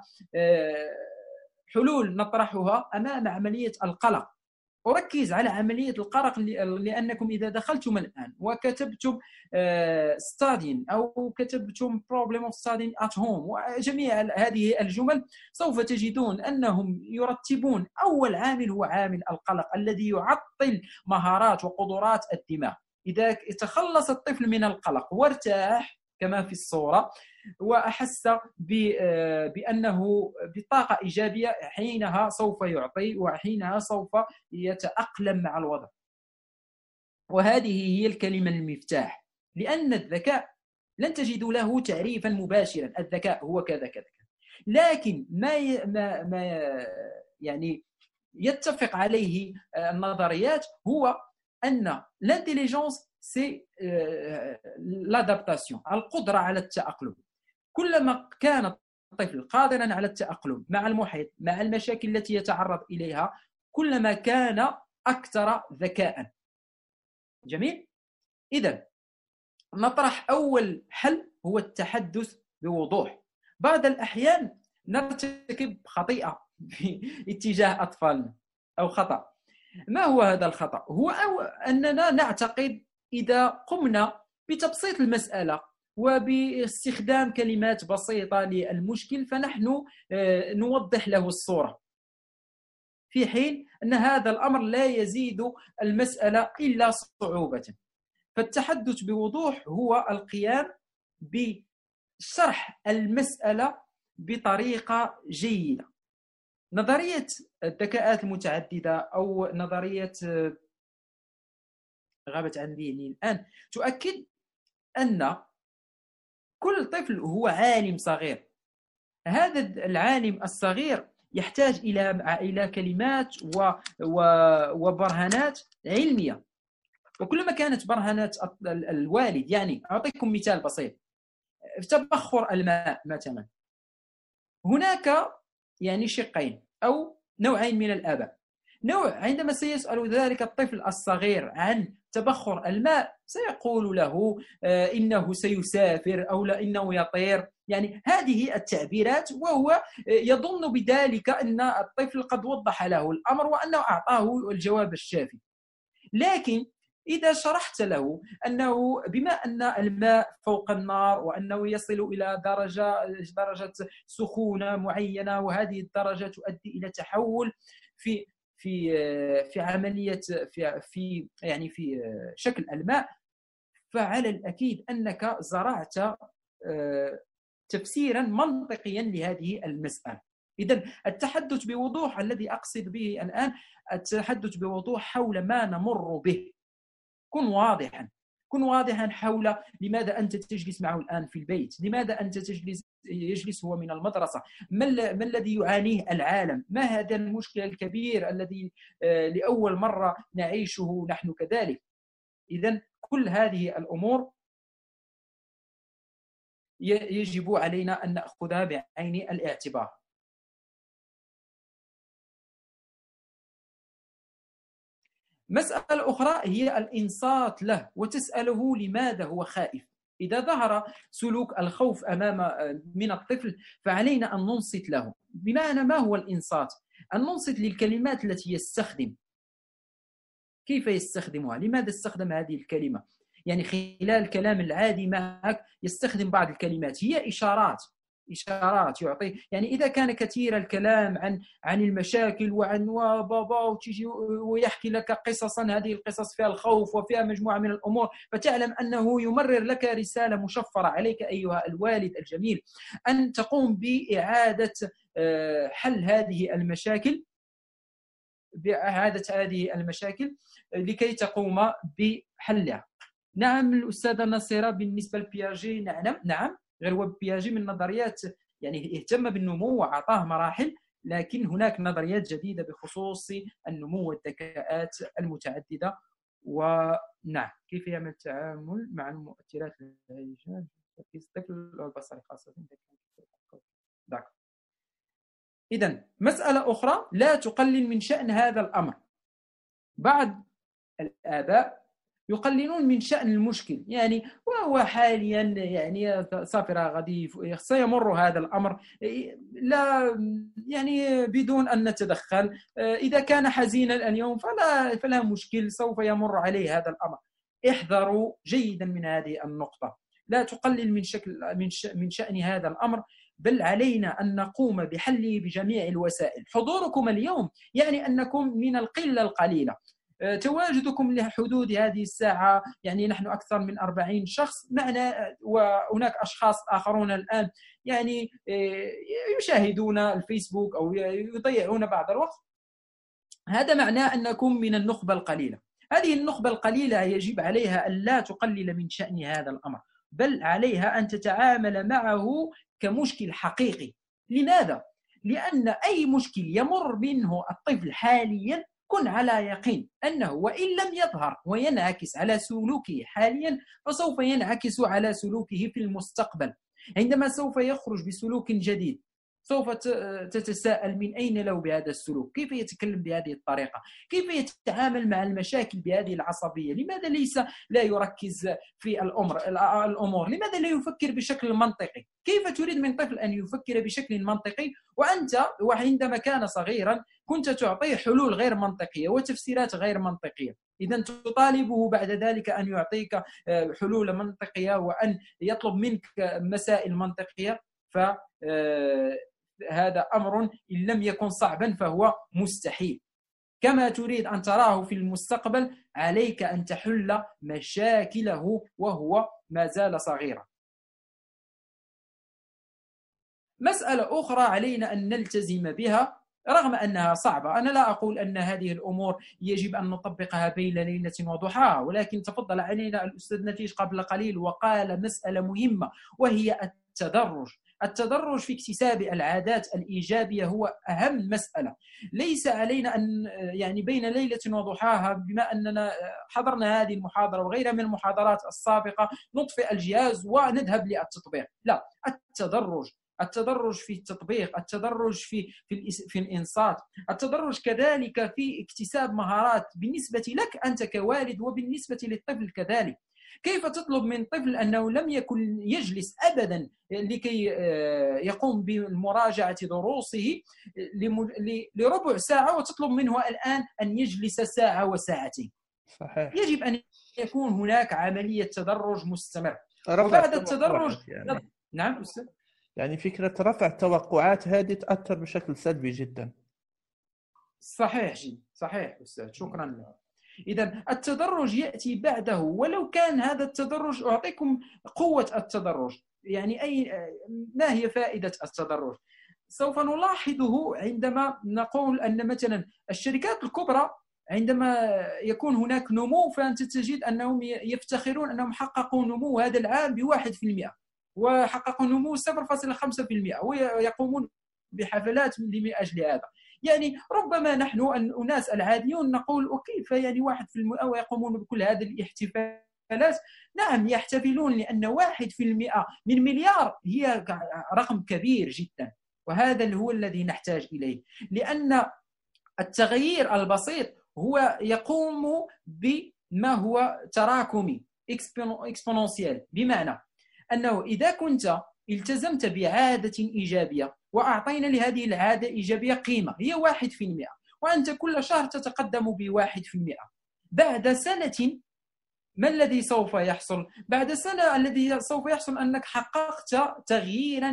حلول نطرحها أمام عملية القلق. أركز على عملية القلق لأنكم إذا دخلتم الآن وكتبتم studying أو كتبتم problem of studying at home وجميع هذه الجمل، سوف تجدون أنهم يرتبون أول عامل هو عامل القلق الذي يعطل مهارات وقدرات الدماغ. إذا تخلص الطفل من القلق وارتاح كما في الصورة وأحس بأنه بطاقة إيجابية، حينها سوف يعطي وحينها سوف يتأقلم مع الوضع. وهذه هي الكلمة المفتاح، لأن الذكاء لن تجدوا له تعريفا مباشرا، الذكاء هو كذا كذا، لكن ما يعني يتفق عليه النظريات هو أن l'intelligence c'est l'adaptation، القدرة على التأقلم. كلما كان الطفل قادرا على التأقلم مع المحيط مع المشاكل التي يتعرض إليها كلما كان أكثر ذكاء. جميل. إذن نطرح أول حل هو التحدث بوضوح. بعض الأحيان نرتكب خطيئة في اتجاه أطفالنا، أو خطأ. ما هو هذا الخطأ؟ هو أننا نعتقد إذا قمنا بتبسيط المسألة وباستخدام كلمات بسيطة للمشكل فنحن نوضح له الصورة، في حين أن هذا الأمر لا يزيد المسألة إلا صعوبة. فالتحدث بوضوح هو القيام بشرح المسألة بطريقة جيدة. نظرية الذكاءات المتعددة أو نظرية غابت عن ذهني الآن تؤكد أن كل طفل هو عالم صغير. هذا العالم الصغير يحتاج إلى كلمات وبرهانات علمية، وكلما كانت برهانات الوالد، يعني أعطيكم مثال بسيط، في تبخر الماء مثلا، هناك يعني شقين أو نوعين من الآباء. نوع عندما سيسأل ذلك الطفل الصغير عن تبخر الماء سيقول له إنه سيسافر أو لا إنه يطير، يعني هذه التعبيرات، وهو يظن بذلك أن الطفل قد وضح له الأمر وأنه أعطاه الجواب الشافي. لكن إذا شرحت له أنه بما أن الماء فوق النار وأنه يصل إلى درجة سخونة معينة، وهذه الدرجة تؤدي إلى تحول في عملية في شكل الماء، فعلى الأكيد أنك زرعت تفسيرا منطقيا لهذه المسألة. إذن التحدث بوضوح الذي أقصد به الآن التحدث بوضوح حول ما نمر به. كن واضحا حول لماذا أنت تجلس معه الآن في البيت، لماذا أنت يجلس هو من المدرسة، ما الذي يعانيه العالم، ما هذا المشكل الكبير الذي لأول مرة نعيشه نحن كذلك. إذن كل هذه الأمور يجب علينا أن نأخذها بعين الاعتبار. مسألة أخرى هي الإنصات له وتسأله لماذا هو خائف. إذا ظهر سلوك الخوف من الطفل فعلينا أن ننصت له. بمعنى ما هو الإنصات؟ أن ننصت للكلمات التي يستخدم، كيف يستخدمها، لماذا استخدم هذه الكلمة، يعني خلال الكلام العادي معك يستخدم بعض الكلمات، هي إشارات يعطي. يعني إذا كان كثير الكلام عن المشاكل وعن بابا وتيجي ويحكي لك قصصا، هذه القصص فيها الخوف وفيها مجموعة من الأمور، فتعلم أنه يمرر لك رسالة مشفرة عليك أيها الوالد الجميل أن تقوم بإعادة حل هذه المشاكل لكي تقوم بحلها. نعم الأستاذة نصيرة، بالنسبة لبياجي نعم غير هو بياجي من نظريات يعني اهتم بالنمو وأعطاه مراحل، لكن هناك نظريات جديدة بخصوص النمو والذكاءات المتعددة. ونعم كيف يعمل التعامل مع المؤثرات الهيجان في الطفل والبصري خاصة. إذن مسألة أخرى لا تقلل من شأن هذا الأمر. بعض الآباء يقللون من شأن المشكل، يعني وهو حاليا يعني صافرة غادي سيمر هذا الأمر لا يعني بدون أن نتدخل. إذا كان حزينا اليوم فلا مشكل، سوف يمر عليه هذا الأمر. احذروا جيدا من هذه النقطة، لا تقلل من شأن هذا الأمر، بل علينا أن نقوم بحله بجميع الوسائل. حضوركم اليوم يعني أنكم من القلة القليلة، تواجدكم لحدود هذه الساعة يعني نحن أكثر من 40 شخص معنا، وهناك أشخاص آخرون الآن يعني يشاهدون الفيسبوك أو يضيعون بعض الوقت. هذا معناه أنكم من النخبة القليلة. هذه النخبة القليلة يجب عليها أن لا تقلل من شأن هذا الأمر، بل عليها أن تتعامل معه كمشكل حقيقي. لماذا؟ لأن أي مشكل يمر منه الطفل حاليا كن على يقين أنه وإن لم يظهر وينعكس على سلوكه حاليا فسوف ينعكس على سلوكه في المستقبل. عندما سوف يخرج بسلوك جديد سوف تتساءل من أين له بهذا السلوك، كيف يتكلم بهذه الطريقة، كيف يتعامل مع المشاكل بهذه العصبية، لماذا لا يركز في الأمور، لماذا لا يفكر بشكل منطقي، كيف تريد من طفل أن يفكر بشكل منطقي وأنت وعندما كان صغيرا كنت تعطيه حلول غير منطقية وتفسيرات غير منطقية. إذا تطالبه بعد ذلك أن يعطيك حلول منطقية وأن يطلب منك مسائل منطقية، فهذا أمر إن لم يكن صعبا فهو مستحيل. كما تريد أن تراه في المستقبل عليك أن تحل مشاكله وهو ما زال صغيرا. مسألة أخرى علينا أن نلتزم بها رغم أنها صعبة، أنا لا أقول أن هذه الأمور يجب أن نطبقها بين ليلة وضحاها، ولكن تفضل علينا الأستاذ نتيج قبل قليل وقال مسألة مهمة وهي التدرج في اكتساب العادات الإيجابية هو أهم مسألة. ليس علينا أن يعني بين ليلة وضحاها بما أننا حضرنا هذه المحاضرة وغيرها من المحاضرات السابقة نطفئ الجهاز ونذهب للتطبيق، لا، التدرج في التطبيق، التدرج في الإنصات، التدرج كذلك في اكتساب مهارات بالنسبة لك أنت كوالد وبالنسبة للطفل كذلك. كيف تطلب من طفل أنه لم يكن يجلس أبدا لكي يقوم بمراجعة دروسه لربع ساعة وتطلب منه الآن أن يجلس ساعة وساعتين؟ صحيح. يجب أن يكون هناك عملية تدرج مستمر. وبعد التدرج يعني. نعم أستاذ. يعني فكرة رفع التوقعات هذه تأثر بشكل سلبي جدا. صحيح أستاذ، شكرا لك. إذا التدرج يأتي بعده، ولو كان هذا التدرج أعطيكم قوة التدرج، يعني ما هي فائدة التدرج؟ سوف نلاحظه عندما نقول أن مثلا الشركات الكبرى عندما يكون هناك نمو فأنت تجد أنهم يفتخرون أنهم حققوا نمو هذا العام ب1%، وحققوا نمو 0.5%، ويقومون بحفلات لأجل هذا. يعني ربما نحن الناس العاديون نقول كيف يعني 1% ويقومون بكل هذه الاحتفالات؟ نعم يحتفلون، لأن 1% من مليار هي رقم كبير جدا، وهذا هو الذي نحتاج إليه، لأن التغيير البسيط هو يقوم بما هو تراكمي exponential، بمعنى أنه إذا كنت التزمت بعادة إيجابية وأعطينا لهذه العادة الإيجابية قيمة هي 1%، وأنت كل شهر تتقدم ب1%، بعد سنة ما الذي سوف يحصل؟ بعد سنة الذي سوف يحصل أنك حققت تغييرا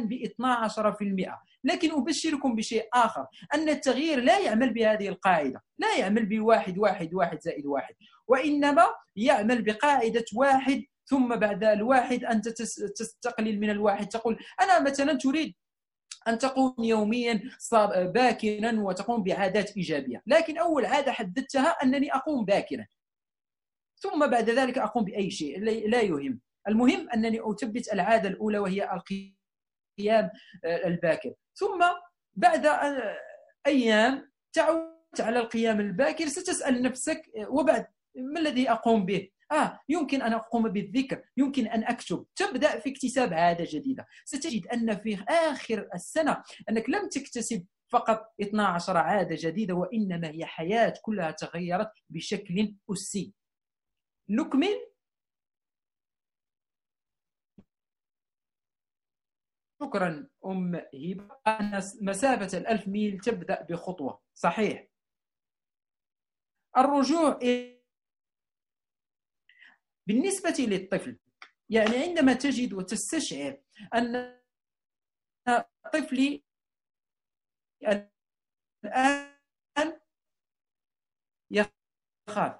ب12%. لكن أبشركم بشيء آخر، أن التغيير لا يعمل بهذه القاعدة، لا يعمل بواحد واحد واحد زائد واحد، وإنما يعمل بقاعدة واحد ثم بعد الواحد أنت تستقلل من الواحد، تقول أنا مثلا تريد أن تقوم يوميا باكرا وتقوم بعادات إيجابية، لكن أول عادة حددتها أنني أقوم باكرا، ثم بعد ذلك أقوم بأي شيء لا يهم، المهم أنني أثبت العادة الأولى وهي القيام الباكر، ثم بعد أيام تعودت على القيام الباكر ستسأل نفسك وبعد ما الذي أقوم به؟ يمكن أن أقوم بالذكر، يمكن أن أكتب، تبدأ في اكتساب عادة جديدة. ستجد أن في آخر السنة أنك لم تكتسب فقط 12 عادة جديدة، وإنما هي حياة كلها تغيرت بشكل أسي. نكمل. شكرا أم هبة. أن مسافة 1000 ميل تبدأ بخطوة، صحيح. الرجوع بالنسبة للطفل، يعني عندما تجد وتستشعر أن طفلي الآن يخاف،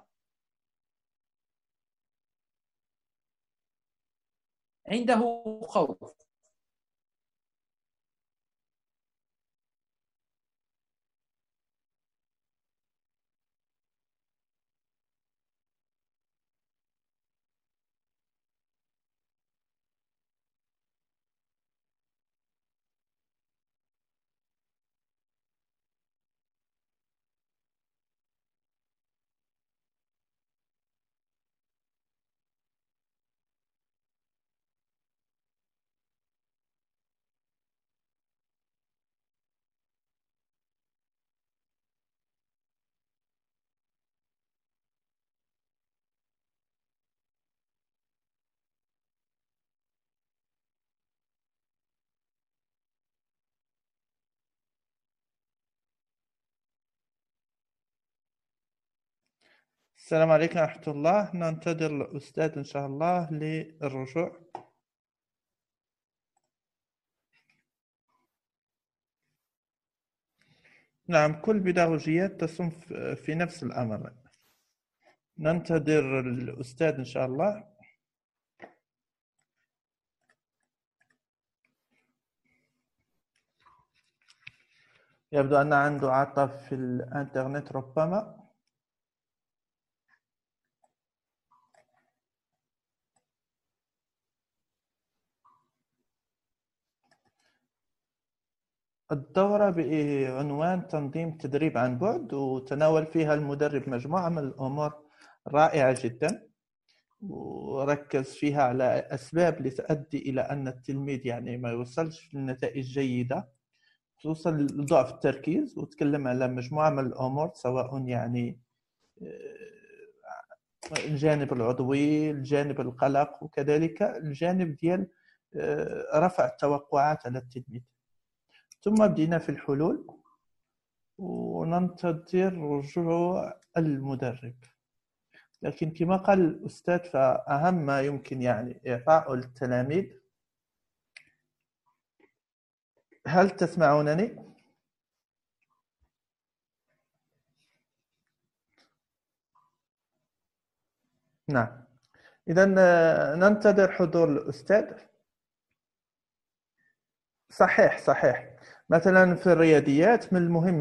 عنده خوف، السلام عليكم ورحمة الله. ننتظر الأستاذ إن شاء الله للرجوع. نعم، كل بيداغوجيات تصب في نفس الأمر. ننتظر الأستاذ إن شاء الله. يبدو أن عنده عطب في الإنترنت ربما. الدورة بعنوان تنظيم تدريب عن بعد، وتناول فيها المدرب مجموعة من الأمور رائعة جدا، وركز فيها على أسباب لتؤدي إلى أن التلميذ يعني ما يوصلش لنتائج جيدة، خصوصا لضعف التركيز، وتكلم على مجموعة من الأمور سواء يعني الجانب العضوي، الجانب القلق، وكذلك الجانب ديال رفع التوقعات على التلميذ. ثم بدينا في الحلول وننتظر رجوع المدرب. لكن كما قال الأستاذ فأهم ما يمكن يعني إعطاء للتلاميذ. هل تسمعونني؟ نعم، إذا ننتظر حضور الأستاذ. صحيح. مثلا في الرياضيات من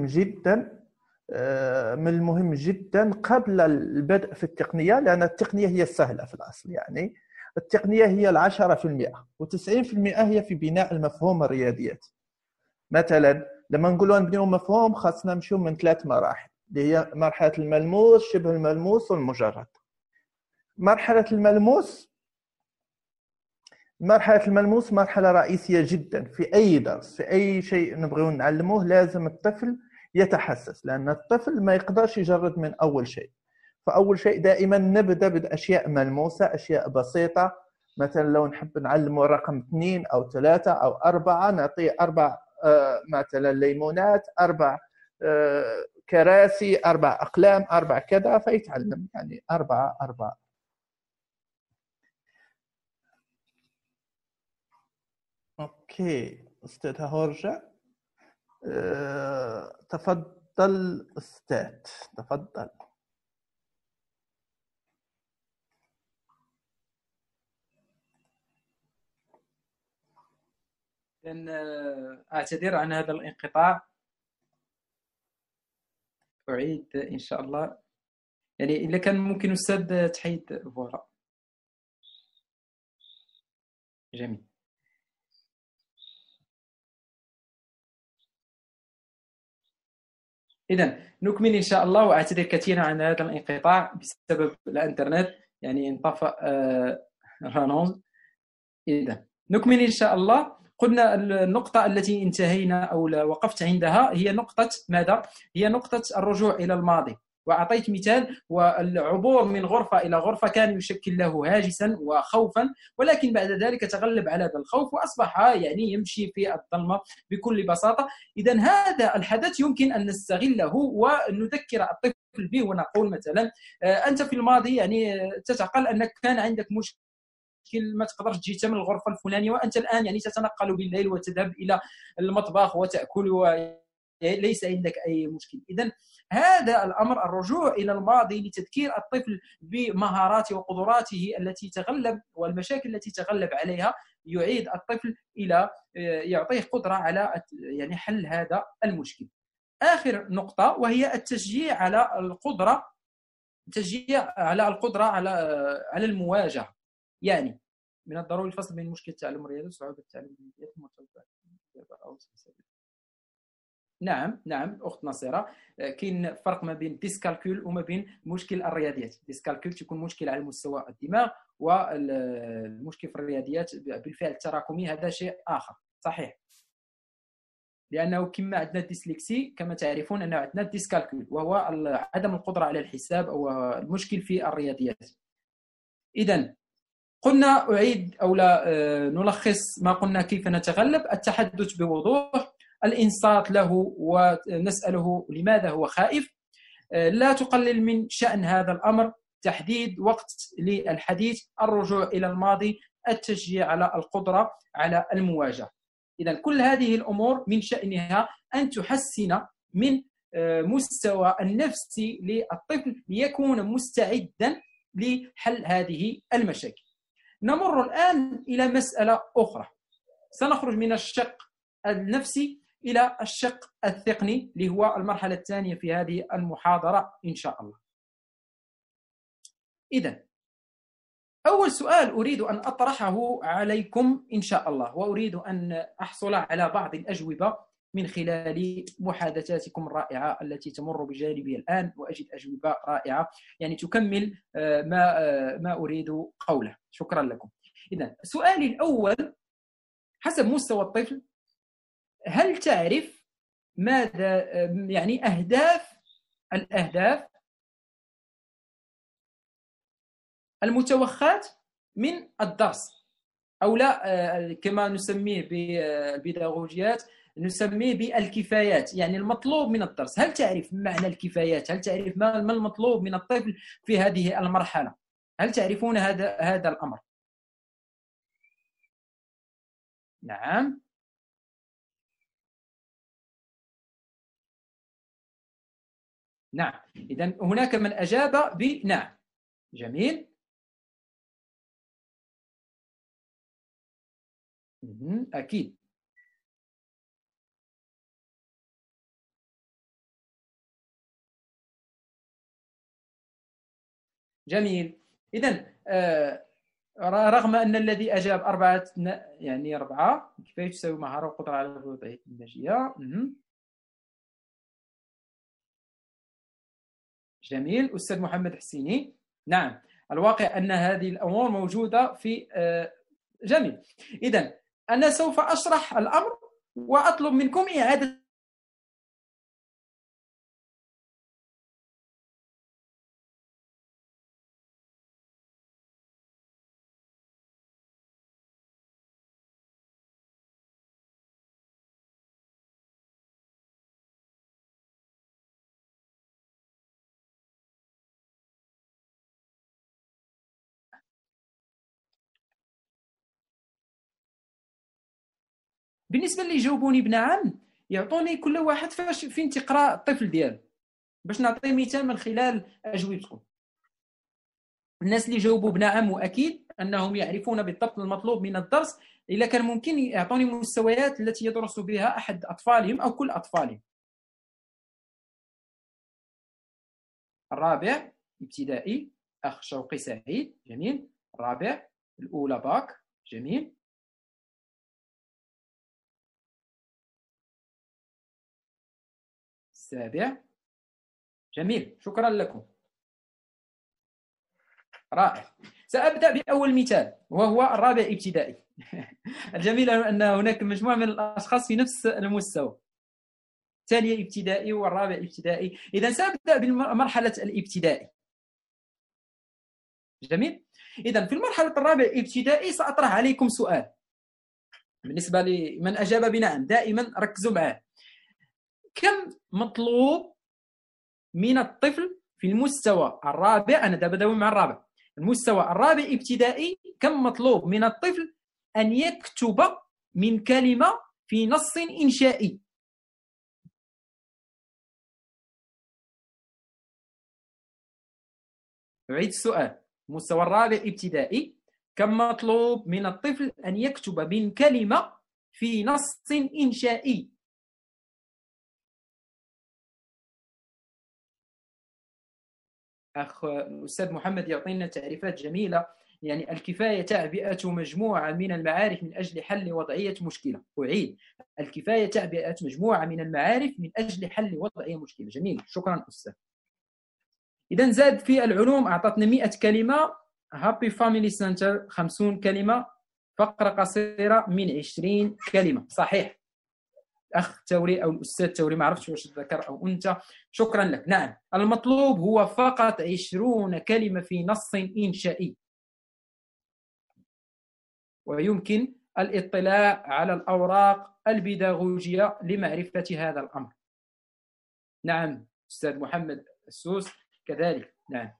المهم جدا قبل البدء في التقنية، لأن التقنية هي السهلة في الأصل، يعني التقنية هي 10% و90% هي في بناء المفهوم الرياضيات. مثلا لما نقولوا نبنيو مفهوم خاصنا نمشيو من 3 مراحل، اللي هي مرحلة الملموس، شبه الملموس، والمجرد. مرحلة الملموس مرحلة رئيسية جدا في أي درس، في أي شيء نبغيو نعلموه لازم الطفل يتحسس، لأن الطفل ما يقدرش يجرد من أول شيء. فأول شيء دائما نبدأ بأشياء ملموسة، أشياء بسيطة. مثلا لو نحب نعلمه رقم 2 أو 3 أو 4، نعطيه 4 مثلا ليمونات، 4 كراسي، 4 أقلام، 4 كذا، فيتعلم يعني 4. اوكي استاذ هورجا، تفضل استاذ، تفضل. لأن أعتذر عن هذا الانقطاع، أعيد إن شاء الله. يعني إذا كان ممكن أستاذ تحيد فوالا. جميل. إذا نكمل إن شاء الله، وأعتذر كثيرا عن هذا الانقطاع بسبب الإنترنت، يعني انطفأ رانوز. إذا نكمل إن شاء الله. قلنا النقطة التي انتهينا أو وقفت عندها هي نقطة ماذا؟ هي نقطة الرجوع إلى الماضي. وأعطيت مثال، والعبور من غرفة إلى غرفة كان يشكل له هاجسا وخوفا، ولكن بعد ذلك تغلب على هذا الخوف وأصبح يعني يمشي في الظلمة بكل بساطة. إذا هذا الحدث يمكن أن نستغله ونذكر الطفل به، ونقول مثلا أنت في الماضي يعني تتعقل أنك كان عندك مشكل ما تقدرش تجي حتى من الغرفه الفلانيه، وانت الان يعني تتنقل بالليل وتذهب الى المطبخ وتاكل وليس عندك اي مشكل. اذا هذا الامر، الرجوع الى الماضي لتذكير الطفل بمهاراته وقدراته التي تغلب والمشاكل التي تغلب عليها، يعيد الطفل الى يعطيه قدره على يعني حل هذا المشكل. اخر نقطه وهي التشجيع على القدره، على المواجهه. يعني من الضروري الفصل بين مشكلة تعلم الرياضة وصعوبة التعلم الرياضيات المرتبطة. نعم أخت نصيرة، كاين فرق ما بين ديسكالكول وما بين مشكل الرياضيات. ديسكالكول تكون مشكل على مستوى الدماغ، والمشكل في الرياضيات بالفعل التراكمي هذا شيء آخر. صحيح، لأنه كما عندنا الديسلكسي كما تعرفون أن عندنا الديسكالكول، وهو عدم القدرة على الحساب أو المشكل في الرياضيات. إذن قلنا أعيد أو لا نلخص ما قلنا: كيف نتغلب، التحدث بوضوح، الإنصات له ونسأله لماذا هو خائف، لا تقلل من شأن هذا الأمر، تحديد وقت للحديث، الرجوع إلى الماضي، التشجيع على القدرة على المواجهة. إذا كل هذه الأمور من شأنها أن تحسن من مستوى النفسي للطفل ليكون مستعدا لحل هذه المشاكل. نمر الآن إلى مسألة أخرى، سنخرج من الشق النفسي إلى الشق التقني اللي هو المرحلة الثانية في هذه المحاضرة إن شاء الله. إذن أول سؤال أريد أن أطرحه عليكم إن شاء الله، وأريد أن أحصل على بعض الأجوبة من خلال محادثاتكم الرائعة التي تمر بجانبي الآن، وأجد أجوبة رائعة يعني تكمل ما أريد قوله. شكرا لكم. إذن سؤالي الأول، حسب مستوى الطفل هل تعرف ماذا يعني الأهداف المتوخاة من الدرس، أو لا كما نسميه بالبيداغوجيات نسميه بالكفايات، يعني المطلوب من الدرس. هل تعرف معنى الكفايات؟ هل تعرف ما المطلوب من الطفل في هذه المرحلة؟ هل تعرفون هذا الأمر؟ نعم. نعم. إذن هناك من أجاب بنعم. جميل. أكيد. جميل. إذن رغم أن الذي أجاب أربعة، كيف تساوي مهارة وقدرة على الوضعية المنهجية. جميل. أستاذ محمد حسيني، نعم، الواقع أن هذه الأمور موجودة في جميل. إذن أنا سوف أشرح الأمر وأطلب منكم إعادة بالنسبة اللي يجاوبوني بنعم يعطوني كل واحد فين تقرأ الطفل ديالو، باش نعطي مثال من خلال أجوبتكم. الناس اللي جاوبوا بنعم وأكيد أنهم يعرفون بالضبط المطلوب من الدرس، إلا كان ممكن يعطوني مستويات التي يدرس بها أحد أطفالهم أو كل أطفالهم. الرابع ابتدائي، أخ شوقي سعيد، جميل. الرابع، الأولى باك، جميل. السابع، جميل، شكرا لكم، رائع. سأبدأ بأول مثال وهو الرابع ابتدائي. الجميل أن هناك مجموعة من الأشخاص في نفس المستوى، الثانية ابتدائي والرابع ابتدائي. إذا سأبدأ بمرحلة الابتدائي. جميل. إذا في المرحلة الرابع ابتدائي سأطرح عليكم سؤال بالنسبة لمن أجاب بنعم، دائما ركزوا معه. كم مطلوب من الطفل في المستوى الرابع؟ أنا بدأ مع الرابع. المستوى الرابع ابتدائي، كم مطلوب من الطفل أن يكتب من كلمة في نص إنشائي؟ أعيد السؤال. المستوى الرابع ابتدائي، كم مطلوب من الطفل أن يكتب من كلمة في نص إنشائي؟ أخ الأستاذ محمد يعطينا تعريفات جميلة، يعني الكفاية تعبئة مجموعة من المعارف من أجل حل وضعية مشكلة. أعيد، الكفاية تعبئة مجموعة من المعارف من أجل حل وضعية مشكلة. جميل، شكرا أستاذ. إذا زاد في العلوم أعطتنا 100 كلمة، هابي فاميلي سنتر 50 كلمة، فقرة قصيرة من 20 كلمة. صحيح أخ توري أو الأستاذ توري، ما عرفتش واش ذكر أو أنت، شكرا لك. نعم، المطلوب هو فقط 20 كلمة في نص إنشائي، ويمكن الاطلاع على الأوراق البيداغوجية لمعرفة هذا الأمر. نعم أستاذ محمد السوس كذلك. نعم،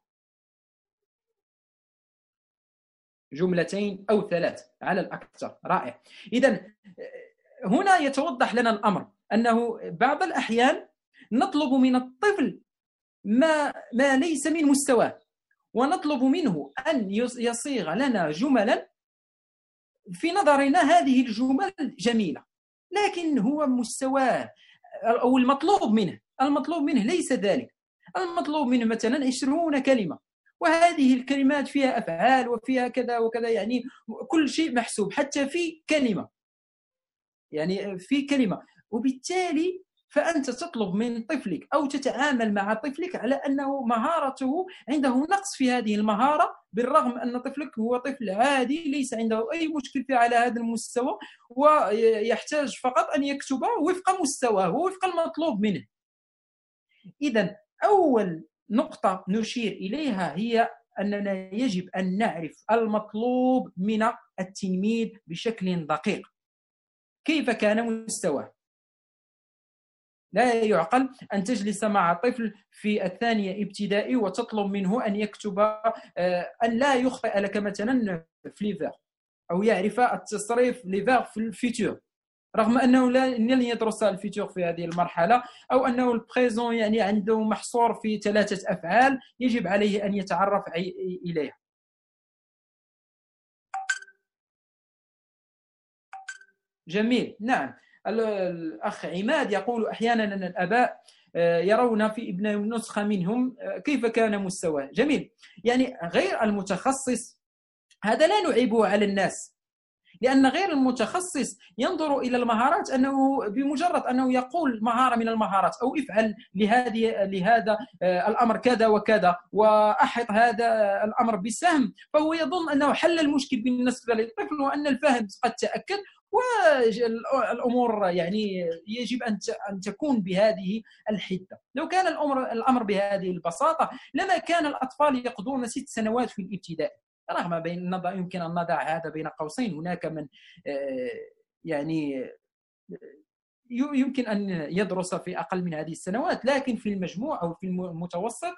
جملتين أو 3 على الأكثر. رائع. إذا هنا يتوضح لنا الأمر أنه بعض الأحيان نطلب من الطفل ما ليس من مستواه، ونطلب منه أن يصيغ لنا جملا في نظرنا هذه الجمل جميلة، لكن هو مستواه أو المطلوب منه ليس ذلك. المطلوب منه مثلا 20 كلمة، وهذه الكلمات فيها أفعال وفيها كذا وكذا، يعني كل شيء محسوب حتى في كلمة، يعني في كلمة. وبالتالي فأنت تطلب من طفلك أو تتعامل مع طفلك على أنه مهارته عنده نقص في هذه المهارة، بالرغم أن طفلك هو طفل عادي ليس عنده أي مشكل في على هذا المستوى، ويحتاج فقط أن يكتب وفق مستواه ووفق المطلوب منه. إذن أول نقطة نشير إليها هي أننا يجب أن نعرف المطلوب من التلميذ بشكل دقيق، كيف كان مستواه. لا يعقل أن تجلس مع طفل في الثانية ابتدائي وتطلب منه أن يكتب أن لا يخطئ لك مثلا في ليفر، أو يعرف التصريف ليفر في الفيتور، رغم أنه لن يدرس الفيتور في هذه المرحلة، أو أنه البريزون يعني عنده محصور في 3 أفعال يجب عليه أن يتعرف إليها. جميل. نعم، الأخ عماد يقول أحيانا أن الآباء يرون في ابن نسخة منهم كيف كان مستواه. جميل. يعني غير المتخصص هذا لا نعيبه على الناس، لأن غير المتخصص ينظر إلى المهارات أنه بمجرد أنه يقول مهارة من المهارات أو افعل لهذا الأمر كذا وكذا وأحط هذا الأمر بسهم، فهو يظن أنه حل المشكل بالنسبة للطفل وأن الفهم قد تأكد، والأمور يعني يجب أن تكون بهذه الحدة. لو كان الأمر بهذه البساطة لما كان الأطفال يقضون 6 سنوات في الابتدائي، رغم يمكن أن نضع هذا بين قوسين، هناك من يعني يمكن أن يدرس في أقل من هذه السنوات، لكن في المجموع أو في المتوسط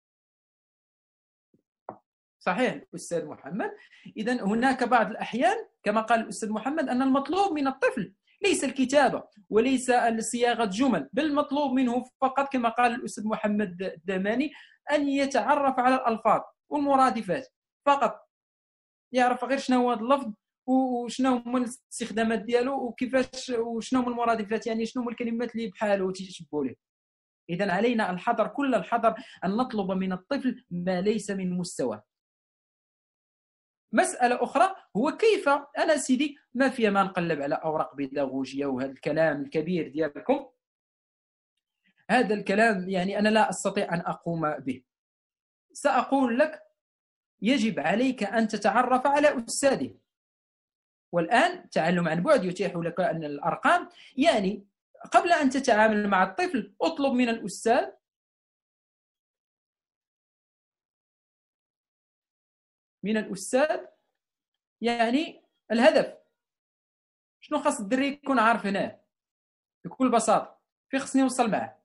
صحيح أستاذ محمد. إذن هناك بعض الأحيان كما قال الأستاذ محمد أن المطلوب من الطفل ليس الكتابة وليس صياغة جمل، بل المطلوب منه فقط كما قال الأستاذ محمد الدماني أن يتعرف على الألفاظ والمرادفات فقط، يعرف غير شنو هو هذا اللفظ وشنو هما الاستخدامات ديالو وكيفاش وشنو هما المرادفات، يعني شنو هما الكلمات اللي بحاله تيشبهوا له. إذن علينا الحذر، كل الحذر أن نطلب من الطفل ما ليس من مستواه. مسألة أخرى هو كيف أنا سيدي ما فيها ما نقلب على أوراق بيداغوجية وهذا الكلام الكبير ديالكم، هذا الكلام يعني أنا لا أستطيع أن أقوم به. سأقول لك يجب عليك أن تتعرف على أستاذه. والآن تعلم عن بعد يتيح لك أن الأرقام، يعني قبل أن تتعامل مع الطفل اطلب من الأستاذ يعني الهدف، شنو خاص الدري يكون عارف هنا بكل بساطة، في خصني نوصل معه.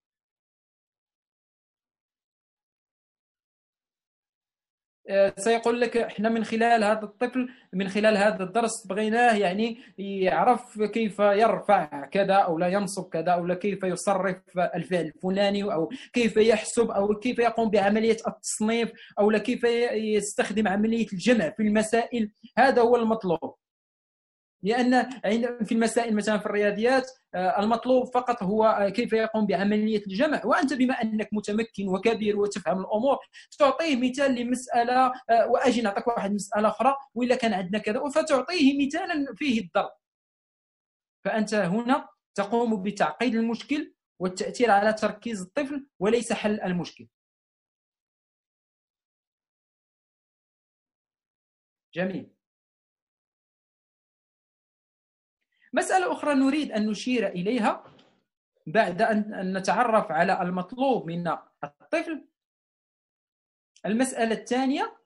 سيقول لك احنا من خلال هذا الطفل من خلال هذا الدرس بغيناه يعني يعرف كيف يرفع كذا او لا ينصب كذا او لا كيف يصرف الفعل الفلاني او كيف يحسب او كيف يقوم بعملية التصنيف او لا كيف يستخدم عملية الجمع في المسائل. هذا هو المطلوب، لأن في المسائل مثلا في الرياضيات المطلوب فقط هو كيف يقوم بعملية الجمع، وأنت بما أنك متمكن وكبير وتفهم الأمور تعطيه مثال لمسألة وأجي نعطيك واحد مسألة أخرى وإلا كان عندنا كذا، فتعطيه مثالا فيه الضرب. فأنت هنا تقوم بتعقيد المشكل والتأثير على تركيز الطفل وليس حل المشكل. جميل. مسألة أخرى نريد أن نشير إليها بعد أن نتعرف على المطلوب من الطفل. المسألة الثانية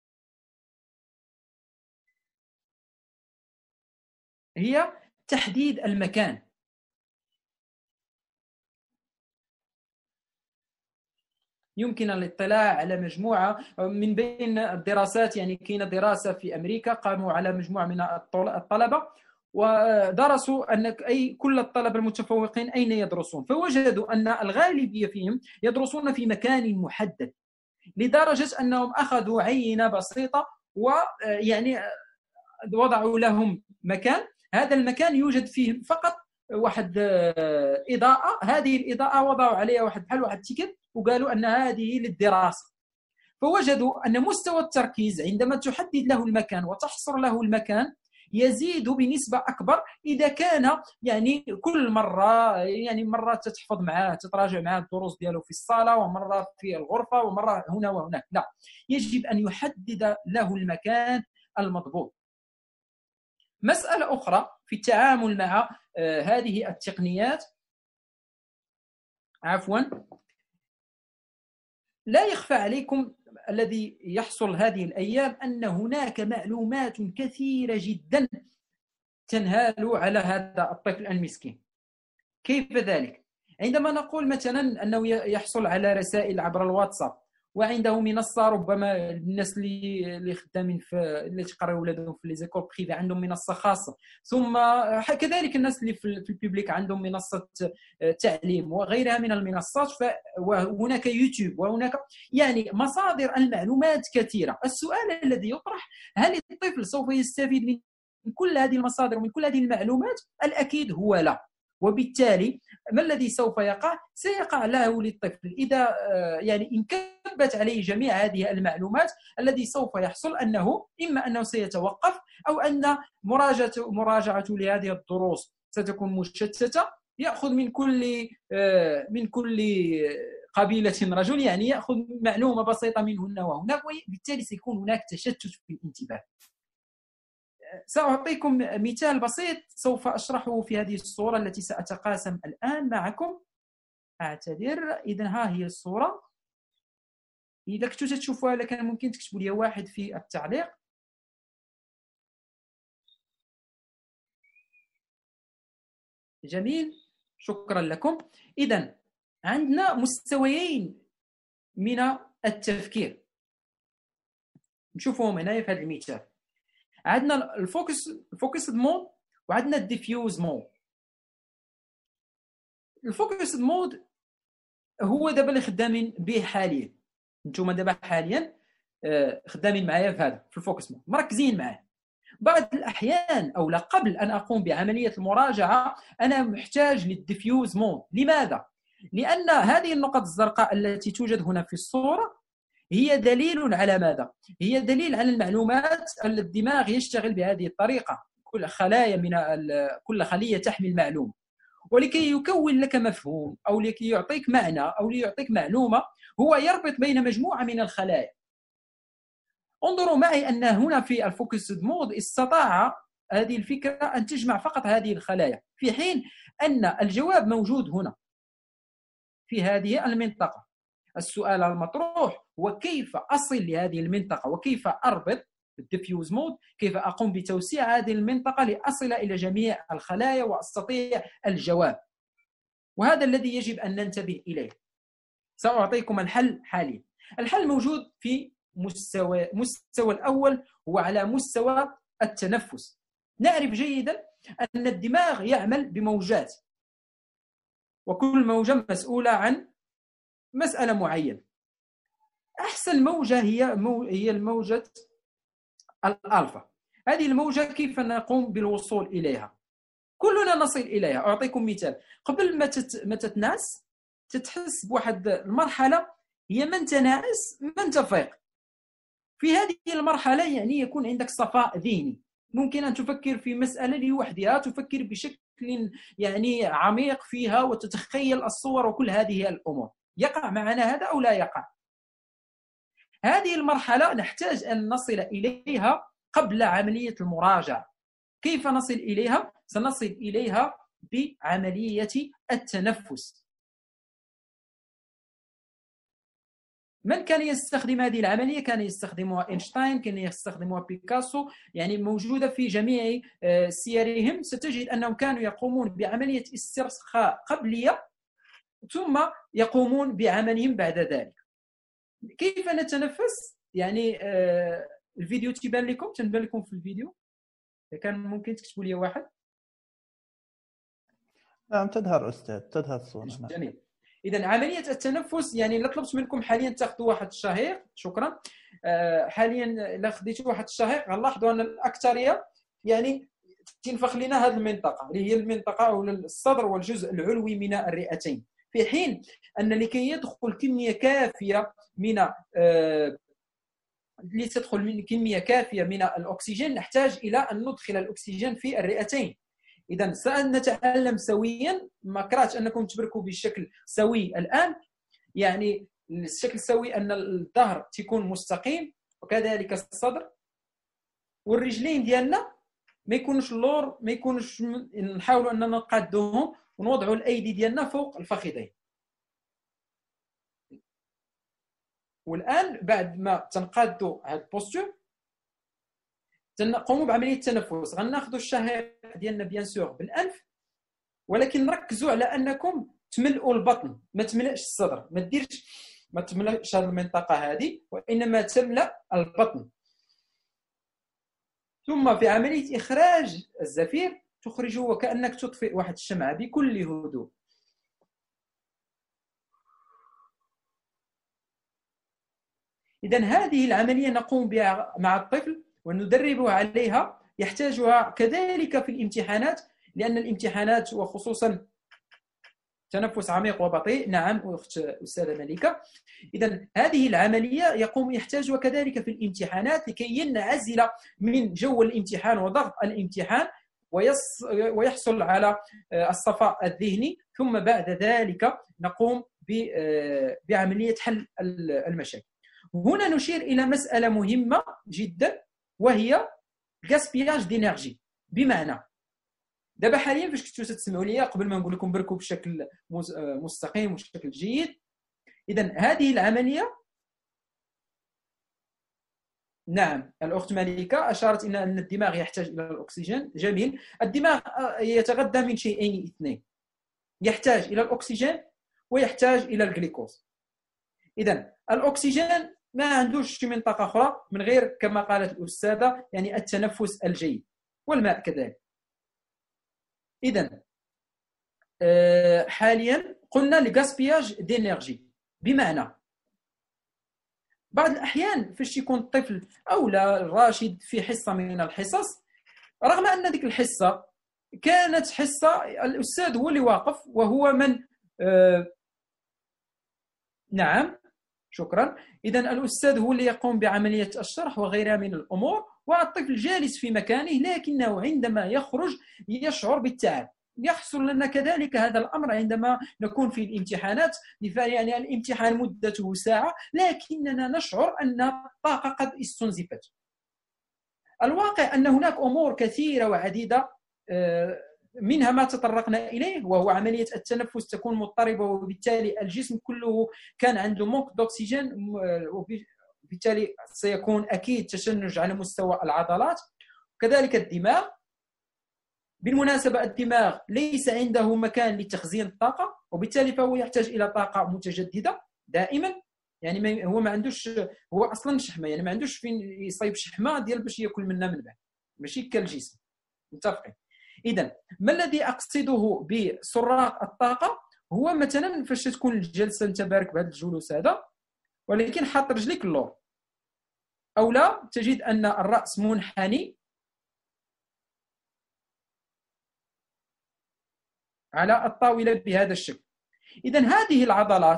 هي تحديد المكان. يمكن الاطلاع على مجموعة من بين الدراسات. يعني كاينة دراسة في أمريكا قاموا على مجموعة من الطلبة ودرسوا أن كل الطلبة المتفوقين أين يدرسون، فوجدوا أن الغالبية فيهم يدرسون في مكان محدد، لدرجة أنهم أخذوا عينة بسيطة ويعني وضعوا لهم مكان، هذا المكان يوجد فيه فقط واحد إضاءة، هذه الإضاءة وضعوا عليها واحد تيكت وقالوا أن هذه للدراسة. فوجدوا أن مستوى التركيز عندما تحدد له المكان وتحصر له المكان يزيد بنسبة أكبر إذا كان يعني كل مرة، يعني مرة تتحفظ معاه تتراجع معاه الدروس دياله في الصالة، ومرة في الغرفة، ومرة هنا وهناك، لا، يجب أن يحدد له المكان المضبوط. مسألة أخرى في التعامل مع هذه التقنيات، لا يخفى عليكم الذي يحصل هذه الأيام أن هناك معلومات كثيرة جدا تنهال على هذا الطفل المسكين. كيف ذلك؟ عندما نقول مثلا أنه يحصل على رسائل عبر الواتساب، وعنده منصة، ربما الناس اللي خدامين اللي تقراو ولادهم في لي زيكول بريفي عندهم منصة خاصة، ثم كذلك الناس اللي في الببليك عندهم منصة تعليم وغيرها من المنصات، وهناك يوتيوب، وهناك يعني مصادر المعلومات كثيرة. السؤال الذي يطرح: هل الطفل سوف يستفيد من كل هذه المصادر ومن كل هذه المعلومات؟ الأكيد هو لا. وبالتالي ما الذي سوف يقع؟ سيقع له للطفل إذا يعني انكبت عليه جميع هذه المعلومات، الذي سوف يحصل أنه إما أنه سيتوقف، أو أن مراجعته لهذه الدروس ستكون مشتتة، يأخذ من كل قبيلة رجل، يعني يأخذ معلومة بسيطة من هنا وهناك، وبالتالي سيكون هناك تشتت في الانتباه. سأعطيكم مثال بسيط سوف أشرحه في هذه الصورة التي سأتقاسم الآن معكم. أعتذر. إذن ها هي الصورة، إذا كنتوا تشوفوها لكن ممكن تكتبوا لي واحد في التعليق. جميل، شكرا لكم. إذن عندنا مستويين من التفكير، نشوفهم هنا في هذا المثال. عندنا الفوكس مود، وعندنا الديفيوز مود. الفوكس مود هو دابا اللي خدامين به حاليا، نتوما دابا حاليا خدامين معايا في هذا، في الفوكس مود، مركزين معاه. بعض الأحيان أو لا قبل أن أقوم بعملية المراجعة أنا محتاج للديفيوز مود. لماذا؟ لأن هذه النقط الزرقاء التي توجد هنا في الصورة هي دليل على ماذا؟ هي دليل على المعلومات التي الدماغ يشتغل بهذه الطريقة. كل خلية تحمل معلومة، ولكي يكون لك مفهوم أو لكي يعطيك معنى أو ليعطيك معلومة هو يربط بين مجموعة من الخلايا. انظروا معي أن هنا في الفوكس مود استطاع هذه الفكرة أن تجمع فقط هذه الخلايا، في حين أن الجواب موجود هنا في هذه المنطقة. السؤال المطروح هو كيف أصل لهذه المنطقة، وكيف أربط الديفيوز مود، كيف أقوم بتوسيع هذه المنطقة لأصل إلى جميع الخلايا وأستطيع الجواب. وهذا الذي يجب أن ننتبه إليه. سأعطيكم الحل حاليا. الحل موجود في مستوى الأول، هو على مستوى التنفس. نعرف جيدا أن الدماغ يعمل بموجات، وكل موجة مسؤولة عن مسألة معينة. أحسن موجة هي الموجة الألفا. هذه الموجة كيف نقوم بالوصول إليها؟ كلنا نصل إليها. أعطيكم مثال. قبل ما تتنعس تتحس بواحد المرحلة هي من تنعس من تفيق. في هذه المرحلة يعني يكون عندك صفاء ذهني، ممكن أن تفكر في مسألة لوحدها، تفكر بشكل يعني عميق فيها وتتخيل الصور وكل هذه الأمور. يقع معنا هذا أو لا يقع؟ هذه المرحلة نحتاج أن نصل إليها قبل عملية المراجعة. كيف نصل إليها؟ سنصل إليها بعملية التنفس. من كان يستخدم هذه العملية؟ كان يستخدمها إينشتاين، كان يستخدمها بيكاسو، يعني موجودة في جميع سيرهم. ستجد أنهم كانوا يقومون بعملية استرخاء قبلية ثم يقومون بعملهم بعد ذلك. كيف نتنفس؟ يعني الفيديو تيبان لكم في الفيديو؟ كان ممكن تكتبوا لي واحد. نعم تظهر أستاذ، تظهر الصورة. جميل. إذا عملية التنفس، يعني لا طلبت منكم حاليا تاخذوا واحد الشهيق، شكرا. حاليا لا خديتوا واحد الشهيق غنلاحظوا أن الأكثرية يعني تنفخ لنا هذه المنطقة اللي هي المنطقة أو الصدر والجزء العلوي من الرئتين، في حين أن لكي يدخل كمية كافية من كمية كافية من الأكسجين نحتاج إلى أن ندخل الأكسجين في الرئتين. إذا سنتعلم سويا، ما كرهتش أنكم تبركوا بشكل سوي الآن. يعني الشكل السوي أن الظهر تكون مستقيم، وكذلك الصدر والرجلين ديالنا ما يكونوش اللور، ما يكونوش، نحاولوا أننا نقادوهم ونوضعوا الأيدي ديالنا فوق الفخذين. والآن بعد ما تنقادوا هذا البوستور تنقوموا بعملية التنفس. غناخذوا الشهيق ديالنا بيان سور بالأنف، ولكن نركزوا على أنكم تملئوا البطن، ما تملأش الصدر، ما تملأش هذه المنطقة هذه، وإنما تملأ البطن. ثم في عملية إخراج الزفير تخرجه وكأنك تطفئ واحد الشمعة بكل هدوء. إذن هذه العملية نقوم بها مع الطفل وندربه عليها، يحتاجها كذلك في الامتحانات، لأن الامتحانات وخصوصا تنفس عميق وبطيء. نعم أخت أستاذة ملكة. إذن هذه العملية يحتاجها كذلك في الامتحانات لكي ينعزل من جو الامتحان وضغط الامتحان ويحصل على الصفاء الذهني، ثم بعد ذلك نقوم بعملية حل المشاكل. هنا نشير إلى مسألة مهمة جدا، وهي غاسبياج دينيرجي. بمعنى دابا حاليا فاش كنتو تسمعوا لي قبل ما نقول لكم بركوا بشكل مستقيم وبشكل جيد، إذن هذه العملية، نعم الأخت ملكة أشارت إلى أن الدماغ يحتاج إلى الأكسجين. جميل. الدماغ يتغذى من شيئين اثنين، يحتاج إلى الأكسجين ويحتاج إلى الجليكوز. إذن الأكسجين ما عندوش منطقة أخرى من غير كما قالت الأستاذة يعني التنفس الجيد، والماء كذلك. إذن حاليا قلنا لغاسبياج دينيرجي، بمعنى بعض الأحيان فاش يكون الطفل أو لا الراشد في حصة من الحصص، رغم أن ذيك الحصة كانت حصة الأستاذ هو اللي واقف وهو من نعم شكرا. إذن الأستاذ هو اللي يقوم بعملية الشرح وغيرها من الأمور، والطفل جالس في مكانه، لكنه عندما يخرج يشعر بالتعب. يحصل لنا كذلك هذا الأمر عندما نكون في الامتحانات، يعني الامتحان مدته ساعة لكننا نشعر أن الطاقة قد استنزفت. الواقع أن هناك أمور كثيرة وعديدة منها ما تطرقنا إليه، وهو عملية التنفس تكون مضطربة، وبالتالي الجسم كله كان عنده موك دوكسيجين، وبالتالي سيكون أكيد تشنج على مستوى العضلات. وكذلك الدماغ. بالمناسبة الدماغ ليس عنده مكان لتخزين الطاقة، وبالتالي فهو يحتاج إلى طاقة متجددة دائما. يعني هو ما عندوش، هو أصلا شحمة، يعني ما عندوش فين يصيب شحمة ديال باش يأكل منها من بعد، ماشي كالجسم. متفقين؟ إذن ما الذي أقصده بسراق الطاقة؟ هو مثلا فاش تكون الجلسة أنت بارك بهذا الجلوس هذا، ولكن حاط رجليك اللور، أو لا تجد أن الرأس منحني على الطاولة بهذا الشكل. إذن هذه العضلات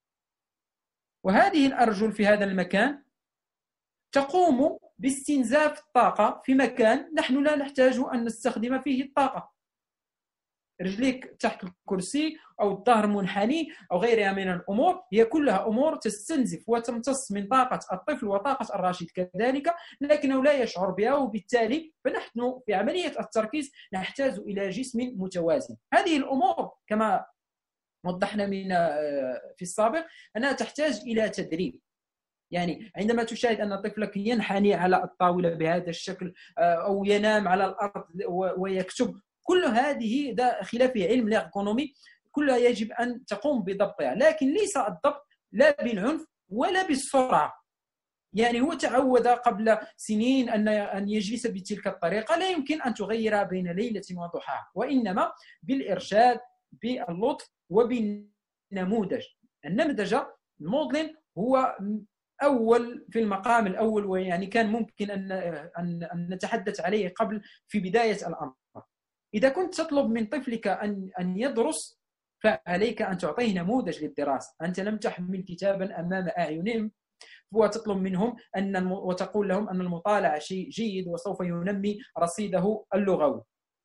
وهذه الأرجل في هذا المكان تقوم باستنزاف الطاقة في مكان نحن لا نحتاج أن نستخدم فيه الطاقة. رجليك تحت الكرسي أو الظهر منحني أو غيرها من الأمور، هي كلها أمور تستنزف وتمتص من طاقة الطفل وطاقة الراشد كذلك، لكنه لا يشعر بها، وبالتالي فنحن في عملية التركيز نحتاج إلى جسم متوازن. هذه الأمور كما وضحنا في السابق أنها تحتاج إلى تدريب. يعني عندما تشاهد أن طفلك ينحني على الطاولة بهذا الشكل أو ينام على الأرض ويكتب، كل هذه داخلة في علم الإرغونومي، كلها يجب أن تقوم بضبطها، لكن ليس الضبط لا بالعنف ولا بالسرعة. يعني هو تعود قبل سنين أن يجلس بتلك الطريقة، لا يمكن أن تغيرها بين ليلة وضحاها، وإنما بالإرشاد، باللطف، وبالنموذج. النموذج الموديل هو أول في المقام الأول، ويعني كان ممكن أن نتحدث عليه قبل في بداية الأمر. إذا كنت تطلب من طفلك أن يدرس، فعليك أن تعطيه نموذج للدراسة. أنت لم تحمل كتابا أمام أعينهم وتطلب منهم وتقول لهم أن المطالعة شيء جيد وسوف ينمي رصيده اللغوي.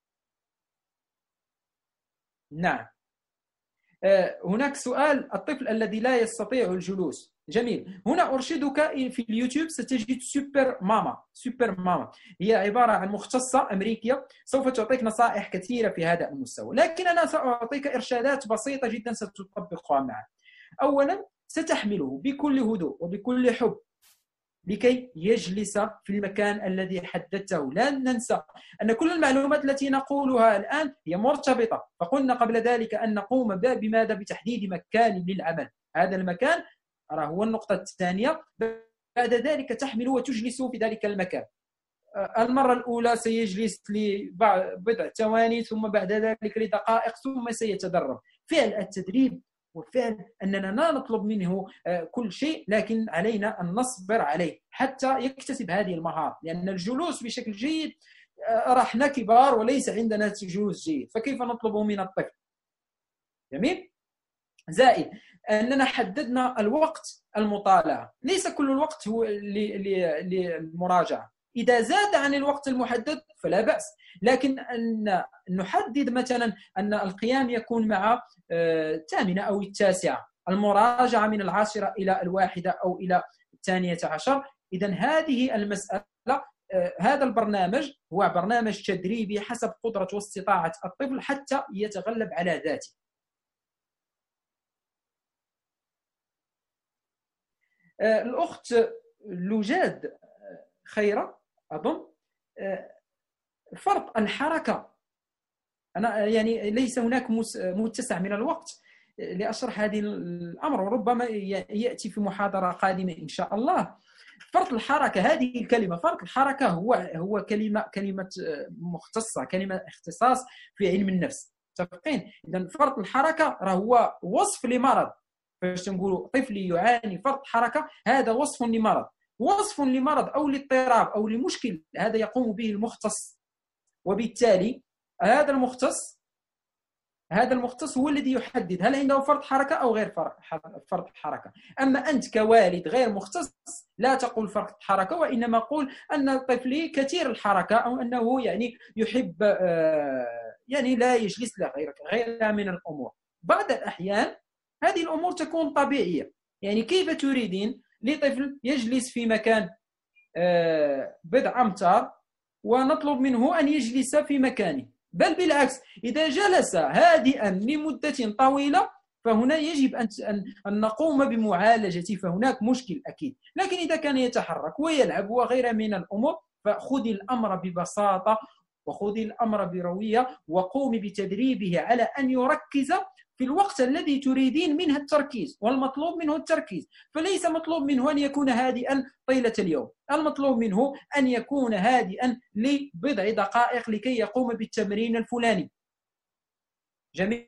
نعم. هناك سؤال: الطفل الذي لا يستطيع الجلوس. جميل. هنا أرشدك في اليوتيوب ستجد سوبر ماما. سوبر ماما هي عبارة عن مختصة أمريكية سوف تعطيك نصائح كثيرة في هذا المستوى، لكن أنا سأعطيك إرشادات بسيطة جدا ستطبقها معه. أولا، ستحمله بكل هدوء وبكل حب لكي يجلس في المكان الذي حددته. لا ننسى أن كل المعلومات التي نقولها الآن هي مرتبطة، فقلنا قبل ذلك أن نقوم بماذا؟ بتحديد مكان للعمل. هذا المكان هو النقطة الثانية. بعد ذلك تحمل وتجلس في ذلك المكان. المرة الأولى سيجلس لبضع ثواني، ثم بعد ذلك لدقائق، ثم سيتدرب. فعل التدريب وفعل أننا لا نطلب منه كل شيء، لكن علينا أن نصبر عليه حتى يكتسب هذه المهارة، لأن الجلوس بشكل جيد رحنا كبار وليس عندنا جلوس جيد، فكيف نطلبه من الطفل؟ جميل. زائد أننا حددنا الوقت المطالعة، ليس كل الوقت هو للمراجعة. إذا زاد عن الوقت المحدد فلا بأس، لكن أن نحدد مثلا أن القيام يكون مع 8 أو 9، المراجعة من 10 إلى 1 أو إلى 12. إذن هذه المسألة، هذا البرنامج هو برنامج تدريبي حسب قدرة واستطاعة الطفل حتى يتغلب على ذاته. الأخت لجاد خيرة أظن، فرط الحركة. أنا يعني ليس هناك متسع من الوقت لأشرح هذه الأمر، وربما يأتي في محاضرة قادمة إن شاء الله. فرط الحركة، هذه الكلمة فرط الحركة هو كلمة مختصة، كلمة اختصاص في علم النفس. متفقين؟ إذن فرط الحركة هو وصف لمرض. فاش نقولوا طفلي يعاني فرط حركة، هذا وصف لمرض. وصف لمرض أو لاضطراب أو لمشكل، هذا يقوم به المختص، وبالتالي هذا المختص هو الذي يحدد هل عنده فرط حركة أو غير فرط حركة. أما أنت كوالد غير مختص لا تقول فرط حركة، وإنما قول أن طفلي كثير الحركة، أو أنه يعني يحب يعني لا يجلس غيرها من الأمور. بعض الأحيان هذه الأمور تكون طبيعية. يعني كيف تريدين لطفل يجلس في مكان بضع أمتار ونطلب منه أن يجلس في مكانه؟ بل بالعكس، إذا جلس هادئا لمدة طويلة فهنا يجب أن نقوم بمعالجته، فهناك مشكل أكيد. لكن إذا كان يتحرك ويلعب وغيرها من الأمور، فخذي الأمر ببساطة وخذي الأمر بروية، وقومي بتدريبه على أن يركز في الوقت الذي تريدين منه التركيز، والمطلوب منه التركيز. فليس مطلوب منه أن يكون هادئا طيلة اليوم، المطلوب منه أن يكون هادئا لبضع دقائق لكي يقوم بالتمرين الفلاني. جميل.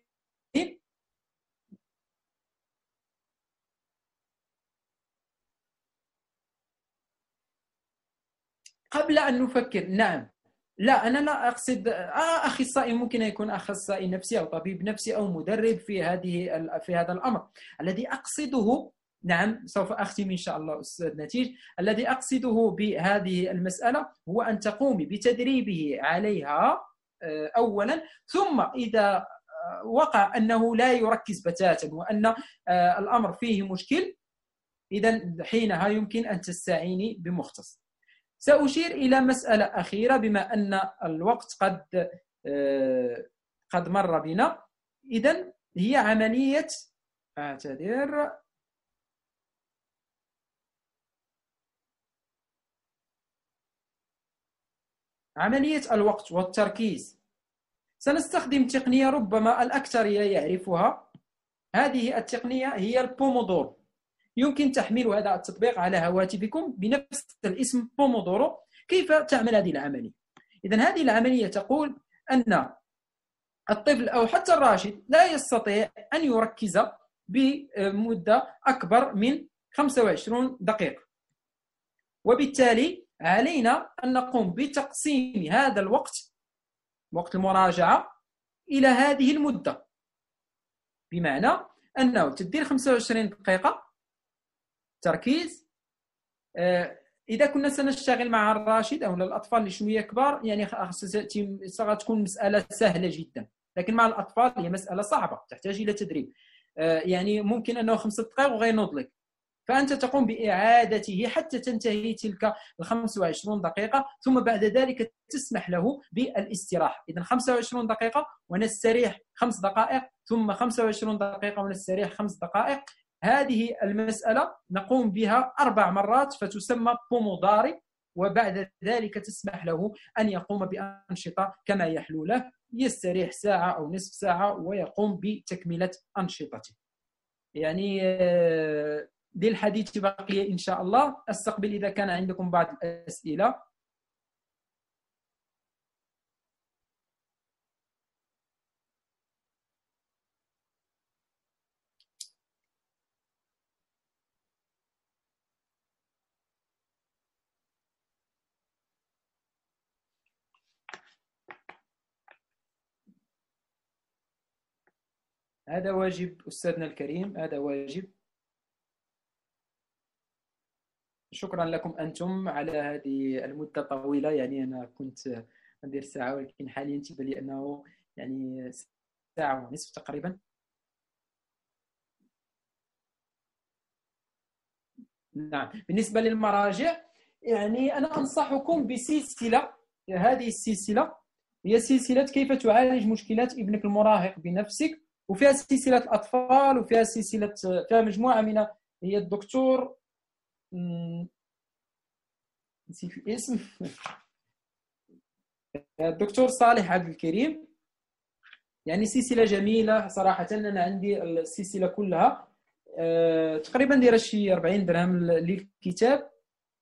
قبل أن نفكر، نعم، لا أنا لا أقصد أخصائي، ممكن يكون أخصائي نفسي أو طبيب نفسي أو مدرب في هذا الأمر. الذي أقصده، نعم سوف أختم إن شاء الله أستاذ نتيج، الذي أقصده بهذه المسألة هو أن تقومي بتدريبه عليها أولا، ثم إذا وقع أنه لا يركز بتاتا وأن الأمر فيه مشكل، إذن حينها يمكن أن تستعيني بمختص. سأشير إلى مسألة أخيرة بما أن الوقت قد مر بنا. إذن هي عملية الوقت والتركيز. سنستخدم تقنية ربما الأكثرية يعرفها. هذه التقنية هي البومودورو. يمكن تحميل هذا التطبيق على هواتفكم بنفس الاسم بومودورو. كيف تعمل هذه العملية؟ إذن هذه العملية تقول أن الطفل أو حتى الراشد لا يستطيع أن يركز بمدة أكبر من 25 دقيقة، وبالتالي علينا أن نقوم بتقسيم هذا الوقت، وقت المراجعة، إلى هذه المدة، بمعنى أنه تدير 25 دقيقة تركيز. إذا كنا سنشتغل مع الراشد أو الأطفال اللي شوية كبار يعني ستكون مسألة سهلة جدا، لكن مع الأطفال هي مسألة صعبة تحتاج إلى تدريب. يعني ممكن أنه 5 دقائق وغينوض لك، فأنت تقوم بإعادته حتى تنتهي تلك 25 دقيقة، ثم بعد ذلك تسمح له بالاستراحة. إذن 25 دقيقة ونستريح 5 دقائق، ثم 25 دقيقة ونستريح 5 دقائق. هذه المسألة نقوم بها 4 مرات فتسمى بوموداري، وبعد ذلك تسمح له أن يقوم بأنشطة كما يحلو له، يستريح ساعة أو نصف ساعة ويقوم بتكملة أنشطته. يعني للحديث بقية إن شاء الله. أستقبل إذا كان عندكم بعض الأسئلة. هذا واجب أستاذنا الكريم، هذا واجب. شكرا لكم أنتم على هذه المدة الطويلة. يعني أنا كنت ندير ساعة، ولكن حاليا تبان لي أنه يعني ساعة ونصف تقريبا. نعم. بالنسبة للمراجع يعني أنا أنصحكم بسلسلة. هذه السلسلة هي سلسلة كيف تعالج مشكلات ابنك المراهق بنفسك، وفيها سلسلة الأطفال، وفيها سلسلة، فيها مجموعة من، هي الدكتور نسيت الاسم الدكتور صالح عبد الكريم. يعني سلسلة جميلة صراحة. أنا عندي السلسلة كلها تقريبا دايره شي 40 درهم للكتاب.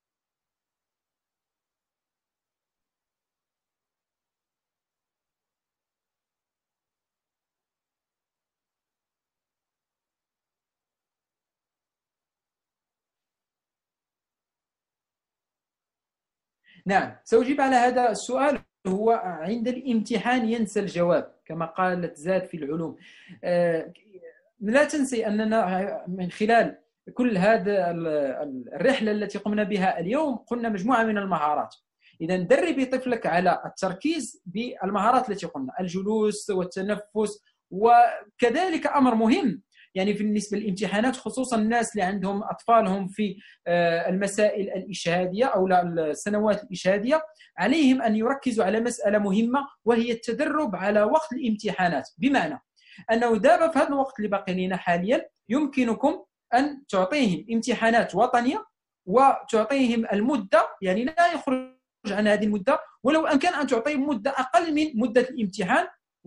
نعم، سأجيب على هذا السؤال. هو عند الامتحان ينسى الجواب كما قالت زاد في العلوم. لا تنسي أننا من خلال كل هذا الرحلة التي قمنا بها اليوم قلنا مجموعة من المهارات. إذا دربي طفلك على التركيز بالمهارات التي قلنا، الجلوس والتنفس. وكذلك أمر مهم يعني بالنسبة للامتحانات، خصوصا الناس اللي عندهم أطفالهم في المسائل الإشهادية أو السنوات الإشهادية، عليهم أن يركزوا على مسألة مهمة، وهي التدرب على وقت الامتحانات. بمعنى أنه دابا في هذا الوقت اللي باقي لنا حاليا يمكنكم أن تعطيهم امتحانات وطنية وتعطيهم المدة، يعني لا يخرج عن هذه المدة، ولو أمكن أن تعطيهم مدة أقل من مدة الامتحان،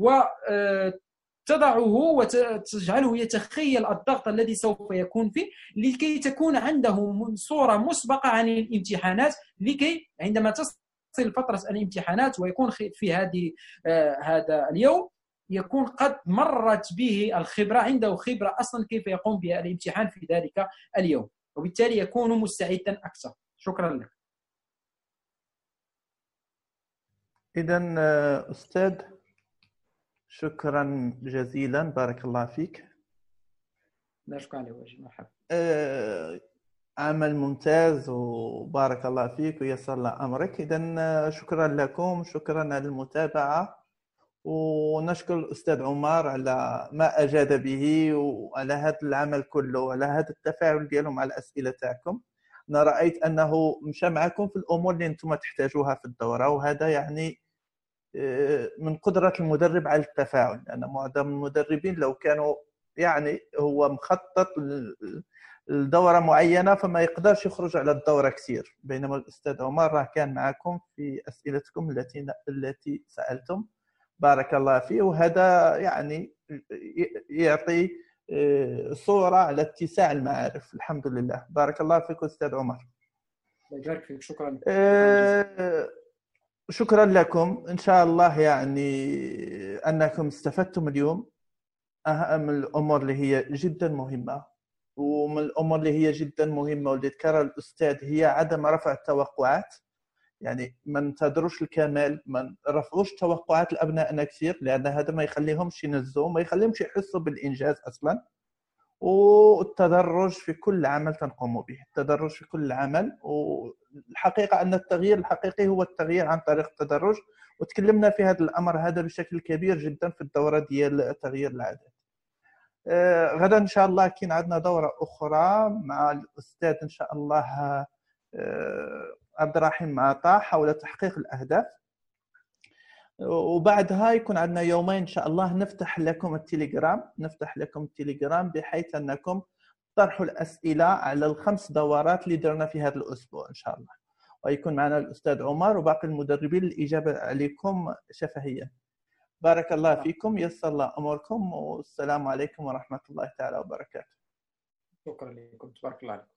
وتضعه وتجعله يتخيل الضغط الذي سوف يكون فيه، لكي تكون عنده صورة مسبقة عن الامتحانات، لكي عندما تصل فترة الامتحانات ويكون في هذا اليوم يكون قد مرت به الخبرة، عنده خبرة أصلا كيف يقوم بالامتحان في ذلك اليوم، وبالتالي يكون مستعدا أكثر. شكرا لك. إذن أستاذ شكرا جزيلا، بارك الله فيك. لا شكرا على وجه، مرحبا. عمل ممتاز وبارك الله فيك ويسر الله أمرك. إذن شكرا لكم، شكرا على المتابعة، ونشكر الأستاذ عمر على ما أجاد به وعلى هذا العمل كله وعلى هذا التفاعل ديالهم على الأسئلة تاعكم. أنا رأيت أنه مشى معكم في الأمور اللي أنتم تحتاجوها في الدورة، وهذا يعني من قدرة المدرب على التفاعل، لأن معظم المدربين لو كانوا يعني هو مخطط الدورة معينة فما يقدرش يخرج على الدورة كثير، بينما الأستاذ عمر راه كان معكم في أسئلتكم التي سألتم. بارك الله فيه، وهذا يعني يعطي صورة على اتساع المعارف. الحمد لله. بارك الله فيك أستاذ عمر. الله يبارك فيك. شكرا. شكرا لكم. إن شاء الله يعني أنكم استفدتم اليوم. أهم الأمور اللي هي جدا مهمة، ومن الأمور اللي هي جدا مهمة واللي ذكرها الأستاذ هي عدم رفع التوقعات. يعني ما ننتظروش الكمال، ما نرفعوش توقعات لأبنائنا كثير، لأن هذا ما يخليهمش ينزلوا، ما يخليهمش يحسوا بالإنجاز أصلا. والتدرج في كل عمل تنقوم به، التدرج في كل عمل. والحقيقة أن التغيير الحقيقي هو التغيير عن طريق التدرج، وتكلمنا في هذا الأمر هذا بشكل كبير جدا في الدورة ديال تغيير العادات. غدا إن شاء الله كاين عندنا دورة أخرى مع الأستاذ إن شاء الله عبد الرحيم عطا حول تحقيق الأهداف. وبعدها يكون عندنا يومين إن شاء الله نفتح لكم التليجرام بحيث أنكم طرحوا الأسئلة على الخمس دورات اللي درنا في هذا الأسبوع إن شاء الله. ويكون معنا الأستاذ عمر وباقي المدربين للإجابة عليكم شفهيا. بارك الله فيكم، يسر الله أموركم، والسلام عليكم ورحمة الله تعالى وبركاته. شكرا لكم. تبارك الله عليكم.